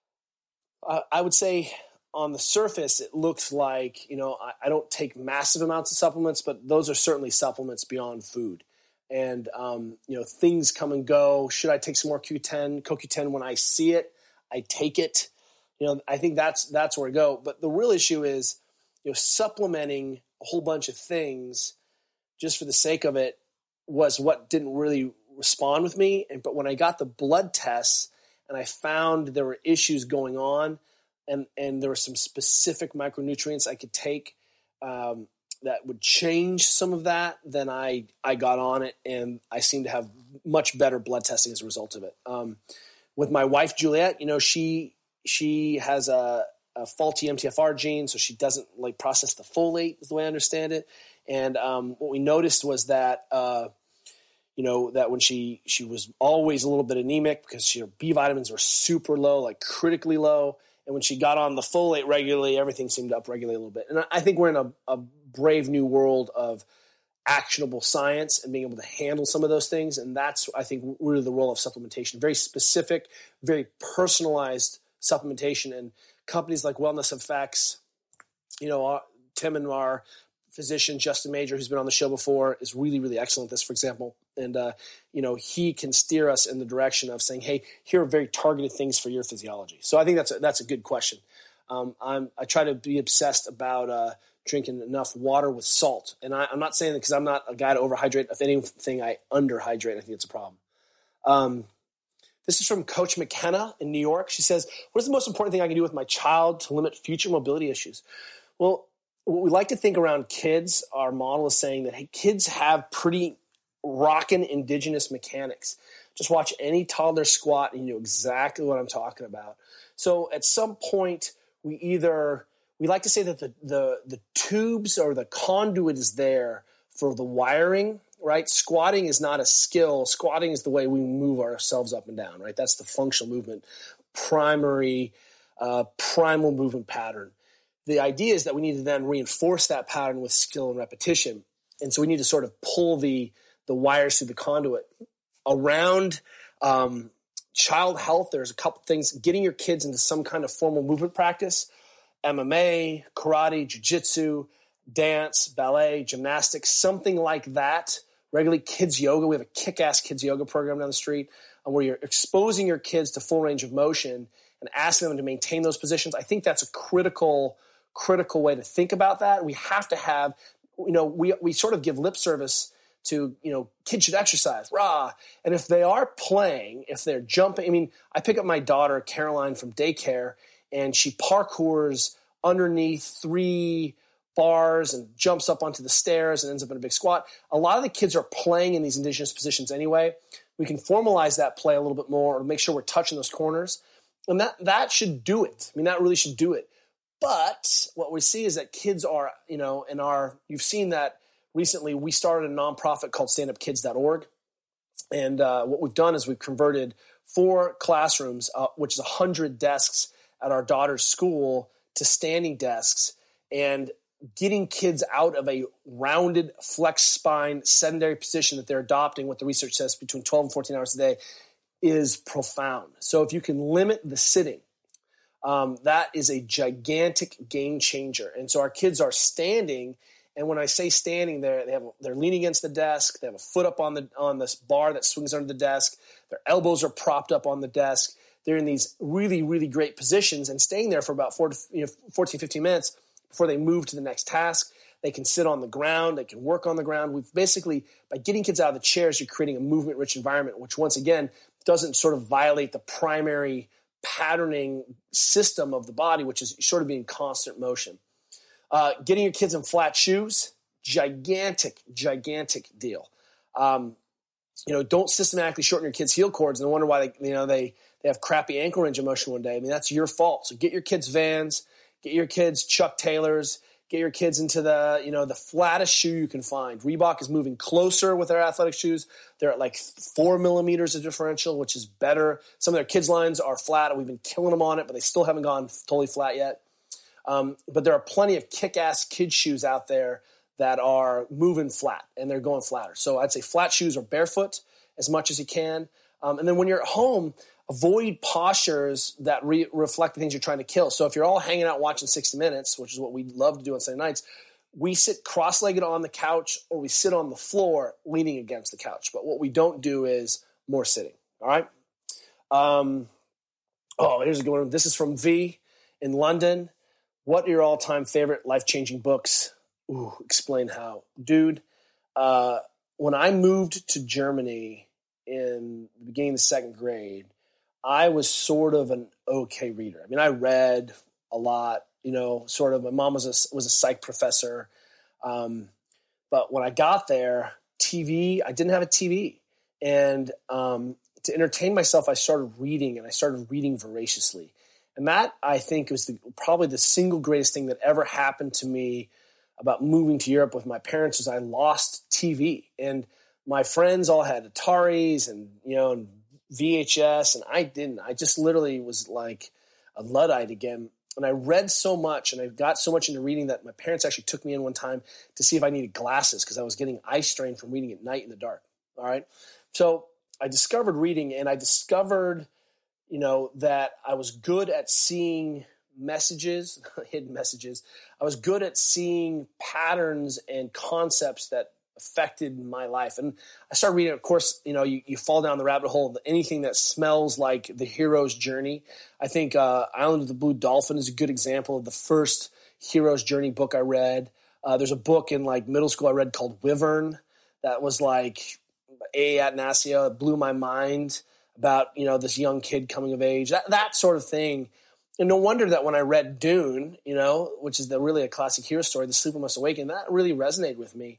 I would say on the surface, it looks like, I don't take massive amounts of supplements, but those are certainly supplements beyond food. And, things come and go. Should I take some more CoQ10 when I see it? I take it. I think that's where I go. But the real issue is, supplementing a whole bunch of things just for the sake of it was what didn't really respond with me. But when I got the blood tests and I found there were issues going on and there were some specific micronutrients I could take that would change some of that, then I got on it, and I seem to have much better blood testing as a result of it. With my wife, Juliet, she has a faulty MTFR gene, so she doesn't process the folate is the way I understand it. And what we noticed was that, that when she was always a little bit anemic because her B vitamins were super low, critically low. And when she got on the folate regularly, everything seemed to upregulate a little bit. And I think we're in a brave new world of actionable science and being able to handle some of those things. And that's, I think, really the role of supplementation. Very specific, very personalized supplementation. And companies like Wellness Effects, Tim and our physician, Justin Major, who's been on the show before, is really, really excellent at this, for example. And, he can steer us in the direction of saying, hey, here are very targeted things for your physiology. So I think that's a good question. I try to be obsessed about drinking enough water with salt. And I'm not saying that because I'm not a guy to overhydrate. If anything, I underhydrate. I think it's a problem. This is from Coach McKenna in New York. She says, what is the most important thing I can do with my child to limit future mobility issues? Well, what we like to think around kids, our model is saying that, hey, kids have pretty rockin' indigenous mechanics. Just watch any toddler squat and you know exactly what I'm talking about. So at some point, we like to say that the tubes or the conduit is there for the wiring, right? Squatting is not a skill. Squatting is the way we move ourselves up and down, right? That's the functional movement, primal movement pattern. The idea is that we need to then reinforce that pattern with skill and repetition. And so we need to sort of pull the wires through the conduit. Around child health, there's a couple things. Getting your kids into some kind of formal movement practice, MMA, karate, jiu-jitsu, dance, ballet, gymnastics, something like that. Regularly kids yoga. We have a kick-ass kids yoga program down the street where you're exposing your kids to full range of motion and asking them to maintain those positions. I think that's a critical way to think about that. We have to have, we sort of give lip service to, kids should exercise, rah. And if they are playing, if they're jumping, I pick up my daughter, Caroline, from daycare, and she parkours underneath 3 bars and jumps up onto the stairs and ends up in a big squat. A lot of the kids are playing in these indigenous positions anyway. We can formalize that play a little bit more or make sure we're touching those corners. And that should do it. I mean, that really should do it. But what we see is that kids are, you've seen that recently we started a nonprofit called standupkids.org. And what we've done is we've converted 4 classrooms, which is 100 desks at our daughter's school, to standing desks, and getting kids out of a rounded flex spine sedentary position that they're adopting, what the research says, between 12 and 14 hours a day, is profound. So if you can limit the sitting, that is a gigantic game changer. And so our kids are standing, and when I say standing, they're leaning against the desk. They have a foot up on this bar that swings under the desk. Their elbows are propped up on the desk. They're in these really, really great positions and staying there for about 14, 15 minutes before they move to the next task. They can sit on the ground. They can work on the ground. We've basically, by getting kids out of the chairs, you're creating a movement-rich environment, which once again doesn't sort of violate the primary patterning system of the body, which is sort of being constant motion. Getting your kids in flat shoes, gigantic deal. Don't systematically shorten your kids' heel cords and wonder why they have crappy ankle range of motion one day. I mean, that's your fault. So get your kids Vans, get your kids Chuck Taylors, get your kids into the flattest shoe you can find. Reebok is moving closer with their athletic shoes. They're at like 4 millimeters of differential, which is better. Some of their kids' lines are flat, and we've been killing them on it, but they still haven't gone totally flat yet. But there are plenty of kick-ass kids' shoes out there that are moving flat, and they're going flatter. So I'd say flat shoes or barefoot as much as you can. And then when you're at home, avoid postures that reflect the things you're trying to kill. So if you're all hanging out watching 60 Minutes, which is what we love to do on Sunday nights, we sit cross-legged on the couch or we sit on the floor leaning against the couch. But what we don't do is more sitting, all right? Here's a good one. This is from V in London. What are your all-time favorite life-changing books? Ooh, explain how. Dude, when I moved to Germany in the beginning of the 2nd grade, I was sort of an okay reader. I mean, I read a lot, sort of. My mom was a psych professor. But when I got there, I didn't have a TV. And to entertain myself, I started reading, and I started reading voraciously. And that, I think, was probably the single greatest thing that ever happened to me about moving to Europe with my parents, is I lost TV. And my friends all had Ataris and VHS, and I didn't. I just literally was like a Luddite again. And I read so much, and I got so much into reading that my parents actually took me in one time to see if I needed glasses because I was getting eye strain from reading at night in the dark. All right. So I discovered reading, and I discovered, that I was good at seeing messages, hidden messages. I was good at seeing patterns and concepts that affected my life. And I started reading, of course, you fall down the rabbit hole of anything that smells like the hero's journey. I think Island of the Blue Dolphin is a good example of the first hero's journey book I read. There's a book in middle school I read called Wyvern that was like A. Atanasia. It blew my mind about, this young kid coming of age, that sort of thing. And no wonder that when I read Dune, which is really a classic hero story, The Sleeper Must Awaken, that really resonated with me.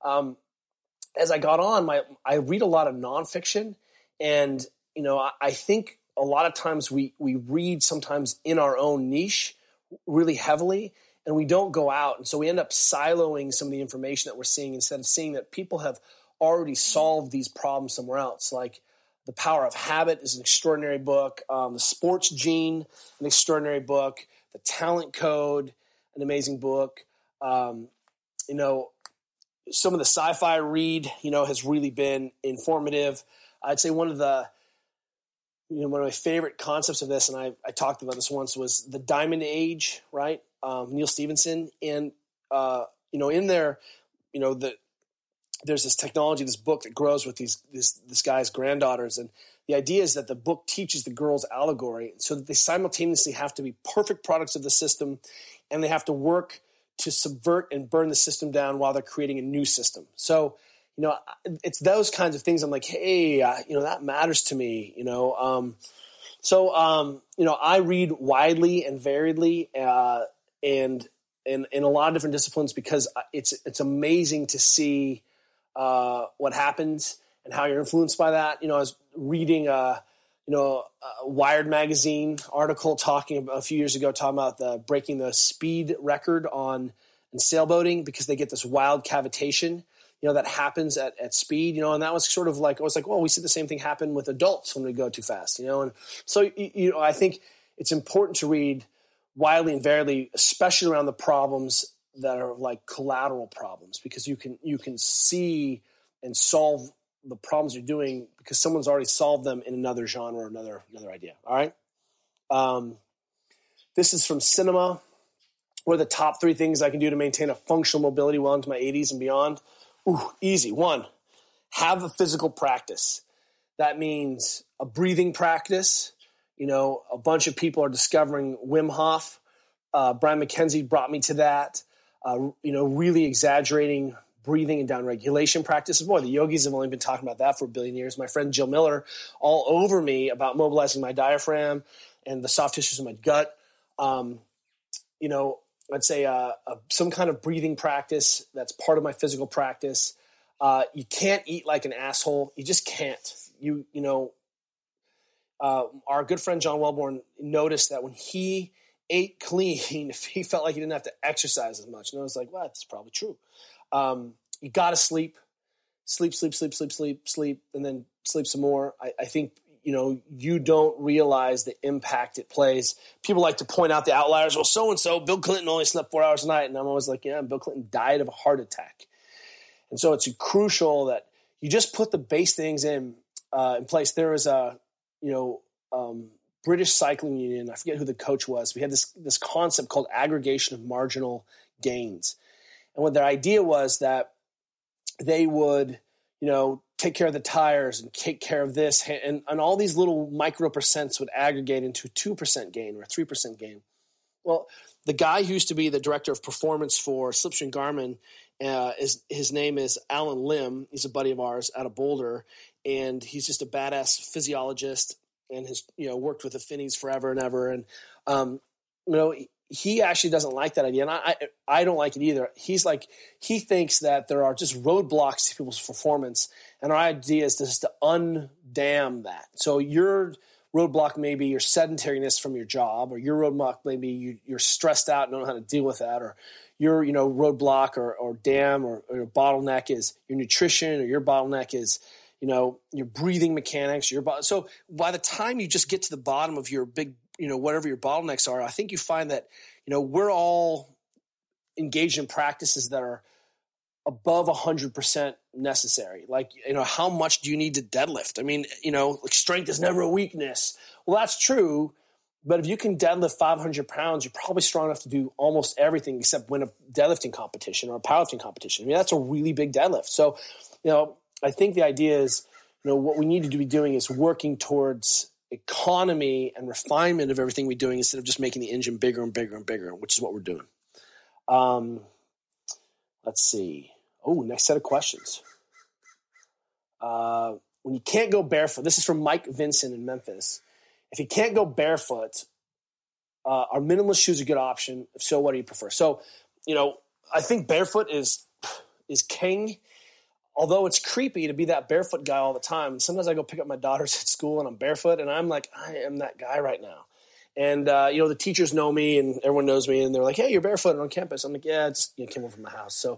As I got on, I read a lot of nonfiction, and I think a lot of times we read sometimes in our own niche really heavily, and we don't go out, and so we end up siloing some of the information that we're seeing instead of seeing that people have already solved these problems somewhere else. Like The Power of Habit is an extraordinary book. The Sports Gene, an extraordinary book. The Talent Code, an amazing book. Some of the sci-fi I read, has really been informative. I'd say one of my favorite concepts of this, and I talked about this once, was the Diamond Age, right? Neil Stephenson. And, in there, there's this technology, this book that grows with this guy's granddaughters. And the idea is that the book teaches the girls allegory so that they simultaneously have to be perfect products of the system, and they have to work to subvert and burn the system down while they're creating a new system. So, it's those kinds of things. I'm like, hey, that matters to me, I read widely and variedly, and in a lot of different disciplines because it's amazing to see what happens and how you're influenced by that. I was reading a Wired magazine article talking a few years ago talking about breaking the speed record in sailboating because they get this wild cavitation, that happens at speed, and that was sort of like, I was like, well, we see the same thing happen with adults when we go too fast, and so, I think it's important to read widely and variedly, especially around the problems that are like collateral problems, because you can see and solve the problems you're doing because someone's already solved them in another genre or another idea. All right. This is from Cinema. What are the top 3 things I can do to maintain a functional mobility well into my 80s and beyond? Ooh, easy. 1, have a physical practice. That means a breathing practice. A bunch of people are discovering Wim Hof. Brian McKenzie brought me to that. Really exaggerating breathing and downregulation practices. Boy, the yogis have only been talking about that for a billion years. My friend Jill Miller, all over me about mobilizing my diaphragm and the soft tissues of my gut. I'd say some kind of breathing practice that's part of my physical practice. You can't eat like an asshole. You just can't. Our good friend John Wellborn noticed that when he ate clean, he felt like he didn't have to exercise as much. And I was like, well, that's probably true. You got to sleep, and then sleep some more. I think, you don't realize the impact it plays. People like to point out the outliers. Well, so-and-so, Bill Clinton only slept 4 hours a night. And I'm always like, yeah, Bill Clinton died of a heart attack. And so it's crucial that you just put the base things in place. There was a, British Cycling Union. I forget who the coach was. We had this concept called aggregation of marginal gains. And what their idea was that they would, take care of the tires and take care of this. And all these little micro percents would aggregate into 2% gain or 3% gain. Well, the guy who used to be the director of performance for Slipstream Garmin, his name is Alan Lim. He's a buddy of ours out of Boulder. And he's just a badass physiologist and has, worked with the Finneys forever and ever. And, he actually doesn't like that idea. And I don't like it either. He thinks that there are just roadblocks to people's performance. And our idea is just to undam that. So your roadblock may be your sedentariness from your job, or your roadblock may be you're stressed out and don't know how to deal with that, or your roadblock or dam or your bottleneck is your nutrition, or your bottleneck is your breathing mechanics. So by the time you just get to the bottom of your big whatever your bottlenecks are, I think you find that, we're all engaged in practices that are above 100% necessary. Like, how much do you need to deadlift? I mean, like strength is never a weakness. Well, that's true. But if you can deadlift 500 pounds, you're probably strong enough to do almost everything except win a deadlifting competition or a powerlifting competition. I mean, that's a really big deadlift. So, I think the idea is, what we need to be doing is working towards economy and refinement of everything we're doing instead of just making the engine bigger and bigger and bigger, which is what we're doing. Let's see. Oh, next set of questions. When you can't go barefoot, this is from Mike Vinson in Memphis. If you can't go barefoot, are minimalist shoes a good option? If so, what do you prefer? So, I think barefoot is king. Although it's creepy to be that barefoot guy all the time. Sometimes I go pick up my daughters at school and I'm barefoot and I'm like, I am that guy right now. And, the teachers know me and everyone knows me and they're like, hey, you're barefoot on campus. I'm like, yeah, I just came home from my house. So,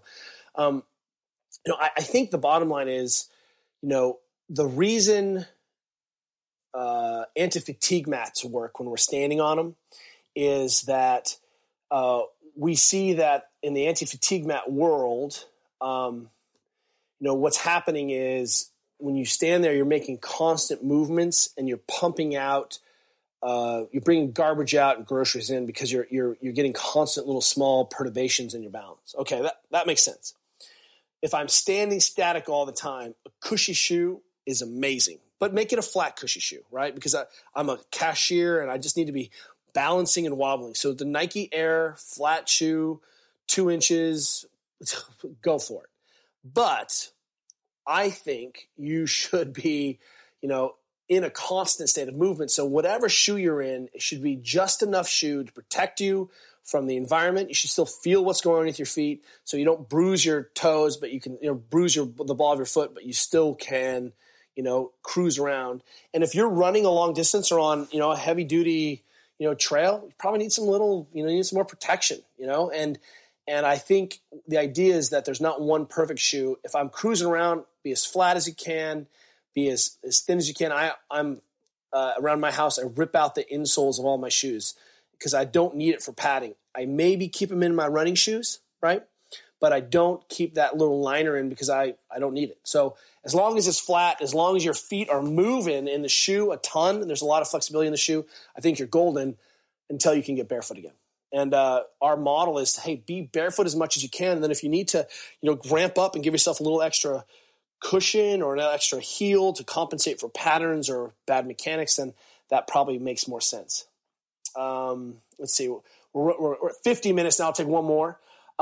I think the bottom line is, the reason anti-fatigue mats work when we're standing on them is that we see that in the anti-fatigue mat world, what's happening is when you stand there, you're making constant movements and you're pumping out, you're bringing garbage out and groceries in because you're getting constant little small perturbations in your balance. Okay, that makes sense. If I'm standing static all the time, a cushy shoe is amazing, but make it a flat cushy shoe, right? Because I'm a cashier and I just need to be balancing and wobbling. So the Nike Air flat shoe, 2 inches, go for it. But I think you should be, in a constant state of movement. So whatever shoe you're in, it should be just enough shoe to protect you from the environment. You should still feel what's going on with your feet, so you don't bruise your toes, but you can bruise the ball of your foot, but you still can cruise around. And if you're running a long distance or on a heavy duty trail, you probably need some more protection. And I think the idea is that there's not one perfect shoe. If I'm cruising around, be as flat as you can, be as thin as you can. I'm around my house, I rip out the insoles of all my shoes because I don't need it for padding. I maybe keep them in my running shoes, right? But I don't keep that little liner in because I don't need it. So as long as it's flat, as long as your feet are moving in the shoe a ton, and there's a lot of flexibility in the shoe, I think you're golden until you can get barefoot again. And our model is, hey, be barefoot as much as you can. And then if you need to, ramp up and give yourself a little extra cushion or an extra heel to compensate for patterns or bad mechanics, then that probably makes more sense. Let's see. We're at 50 minutes now. I'll take one more.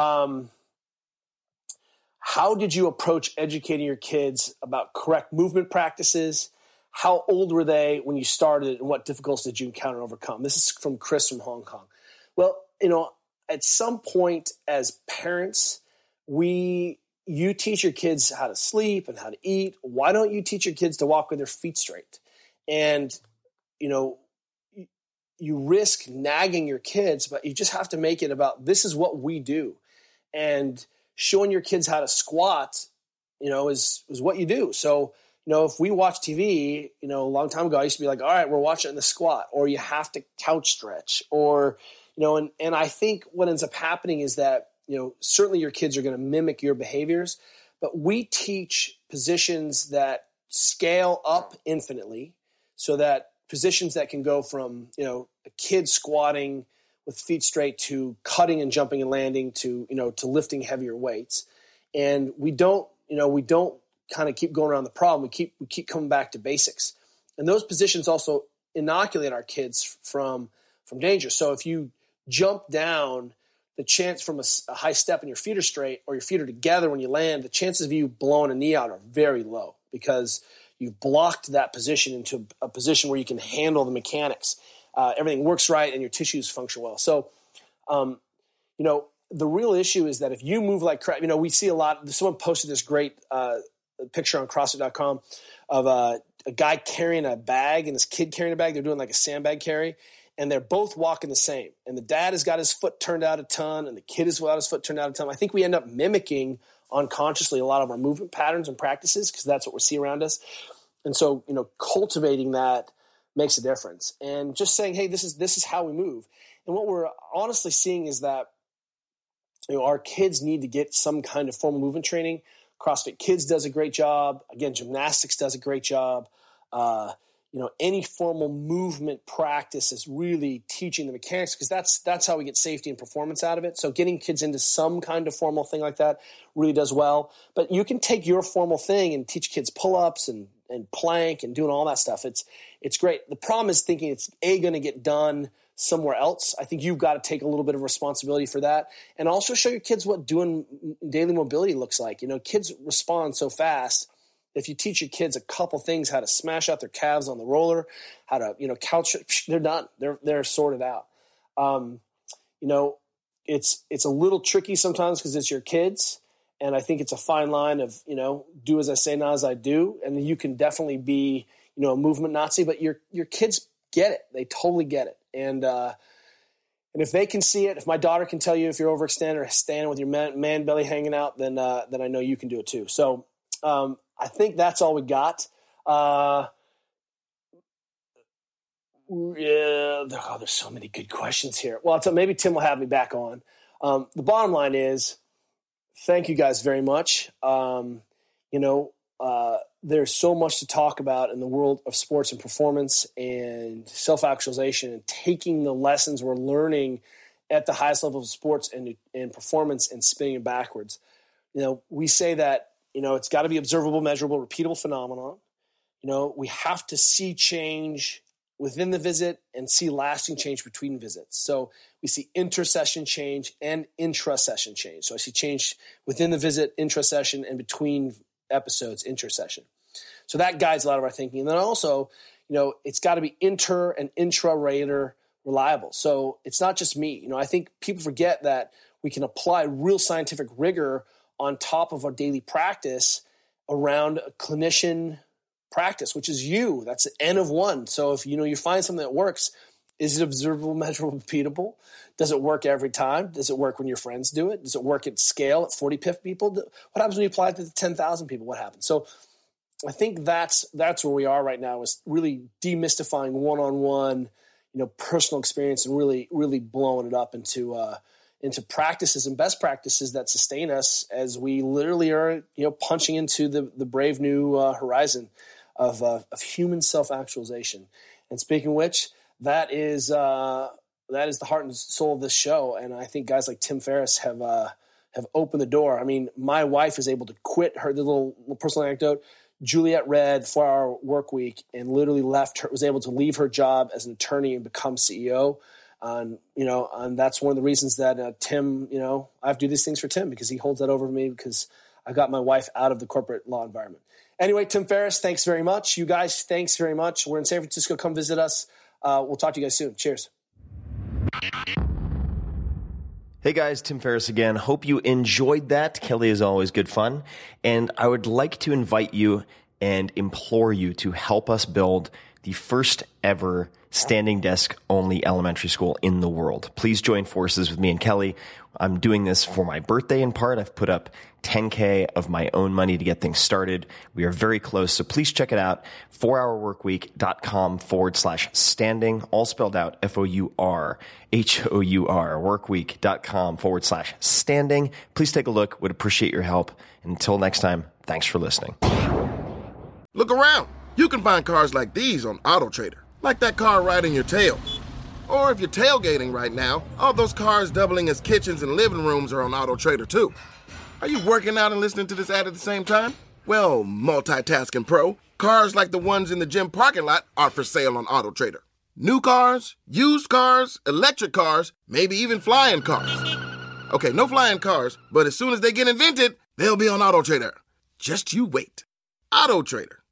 How did you approach educating your kids about correct movement practices? How old were they when you started, and what difficulties did you encounter and overcome? This is from Chris from Hong Kong. Well, at some point as parents, you teach your kids how to sleep and how to eat. Why don't you teach your kids to walk with their feet straight? And, you risk nagging your kids, but you just have to make it about, this is what we do. And showing your kids how to squat, is what you do. So, if we watch TV, a long time ago, I used to be like, all right, we're watching in the squat, or you have to couch stretch, or, and I think what ends up happening is that, certainly your kids are going to mimic your behaviors, but we teach positions that scale up infinitely, so that positions that can go from, a kid squatting with feet straight to cutting and jumping and landing to, to lifting heavier weights. And we don't kind of keep going around the problem. We keep coming back to basics. And those positions also inoculate our kids from danger. So if you jump down, the chance from a high step and your feet are straight or your feet are together when you land, the chances of you blowing a knee out are very low because you've blocked that position into a position where you can handle the mechanics. Everything works right and your tissues function well. So, the real issue is that if you move like crap, we see a lot. Someone posted this great picture on CrossFit.com of a guy carrying a bag and this kid carrying a bag. They're doing like a sandbag carry, and they're both walking the same. And the dad has got his foot turned out a ton, and the kid has got his foot turned out a ton. I think we end up mimicking unconsciously a lot of our movement patterns and practices because that's what we see around us. And so, cultivating that makes a difference. And just saying, hey, this is how we move. And what we're honestly seeing is that, our kids need to get some kind of formal movement training. CrossFit Kids does a great job. Again, gymnastics does a great job. Any formal movement practice is really teaching the mechanics because that's how we get safety and performance out of it. So getting kids into some kind of formal thing like that really does well. But you can take your formal thing and teach kids pull-ups and plank and doing all that stuff. It's great. The problem is thinking it's going to get done somewhere else. I think you've got to take a little bit of responsibility for that and also show your kids what doing daily mobility looks like. Kids respond so fast. If you teach your kids a couple things, how to smash out their calves on the roller, how to, couch, they're done. They're sorted out. It's a little tricky sometimes because it's your kids. And I think it's a fine line of, do as I say, not as I do. And you can definitely be, a movement Nazi, but your kids get it. They totally get it. And if they can see it, if my daughter can tell you if you're overextended or standing with your man belly hanging out, then I know you can do it too. So I think that's all we got. There's so many good questions here. Well, maybe Tim will have me back on. The bottom line is, thank you guys very much. There's so much to talk about in the world of sports and performance and self-actualization and taking the lessons we're learning at the highest level of sports and performance and spinning it backwards. We say that, it's got to be observable, measurable, repeatable phenomenon. We have to see change within the visit and see lasting change between visits. So we see inter-session change and intra-session change. So I see change within the visit, intra-session, and between episodes, inter-session. So that guides a lot of our thinking. And then also, it's got to be inter and intra-rater reliable. So it's not just me. You know, I think people forget that we can apply real scientific rigor on top of our daily practice around a clinician practice, which is you. That's the N of one. So if you find something that works, is it observable, measurable, repeatable? Does it work every time? Does it work when your friends do it? Does it work at scale at 40 PIF people? What happens when you apply it to 10,000 people? What happens? So I think that's where we are right now, is really demystifying one-on-one, personal experience, and really, really blowing it up into practices and best practices that sustain us as we literally are, punching into the brave new horizon of human self-actualization. And speaking of which, that is the heart and soul of this show. And I think guys like Tim Ferriss have opened the door. I mean, my wife is able to quit the little personal anecdote. Juliet read 4-Hour Workweek and literally was able to leave her job as an attorney and become CEO. And that's one of the reasons that Tim, I have to do these things for Tim, because he holds that over me, because I got my wife out of the corporate law environment. Anyway, Tim Ferriss, thanks very much. You guys, thanks very much. We're in San Francisco. Come visit us. We'll talk to you guys soon. Cheers. Hey guys, Tim Ferriss again. Hope you enjoyed that. Kelly is always good fun. And I would like to invite you and implore you to help us build the first ever standing desk only elementary school in the world. Please join forces with me and Kelly. I'm doing this for my birthday in part. I've put up $10K of my own money to get things started. We are very close, so please check it out. 4hourworkweek.com/standing, all spelled out, FOURHOUR, workweek.com/standing. Please take a look. Would appreciate your help. And until next time, thanks for listening. Look around. You can find cars like these on AutoTrader, like that car riding your tail. Or if you're tailgating right now, all those cars doubling as kitchens and living rooms are on AutoTrader too. Are you working out and listening to this ad at the same time? Well, multitasking pro, cars like the ones in the gym parking lot are for sale on AutoTrader. New cars, used cars, electric cars, maybe even flying cars. Okay, no flying cars, but as soon as they get invented, they'll be on AutoTrader. Just you wait. AutoTrader.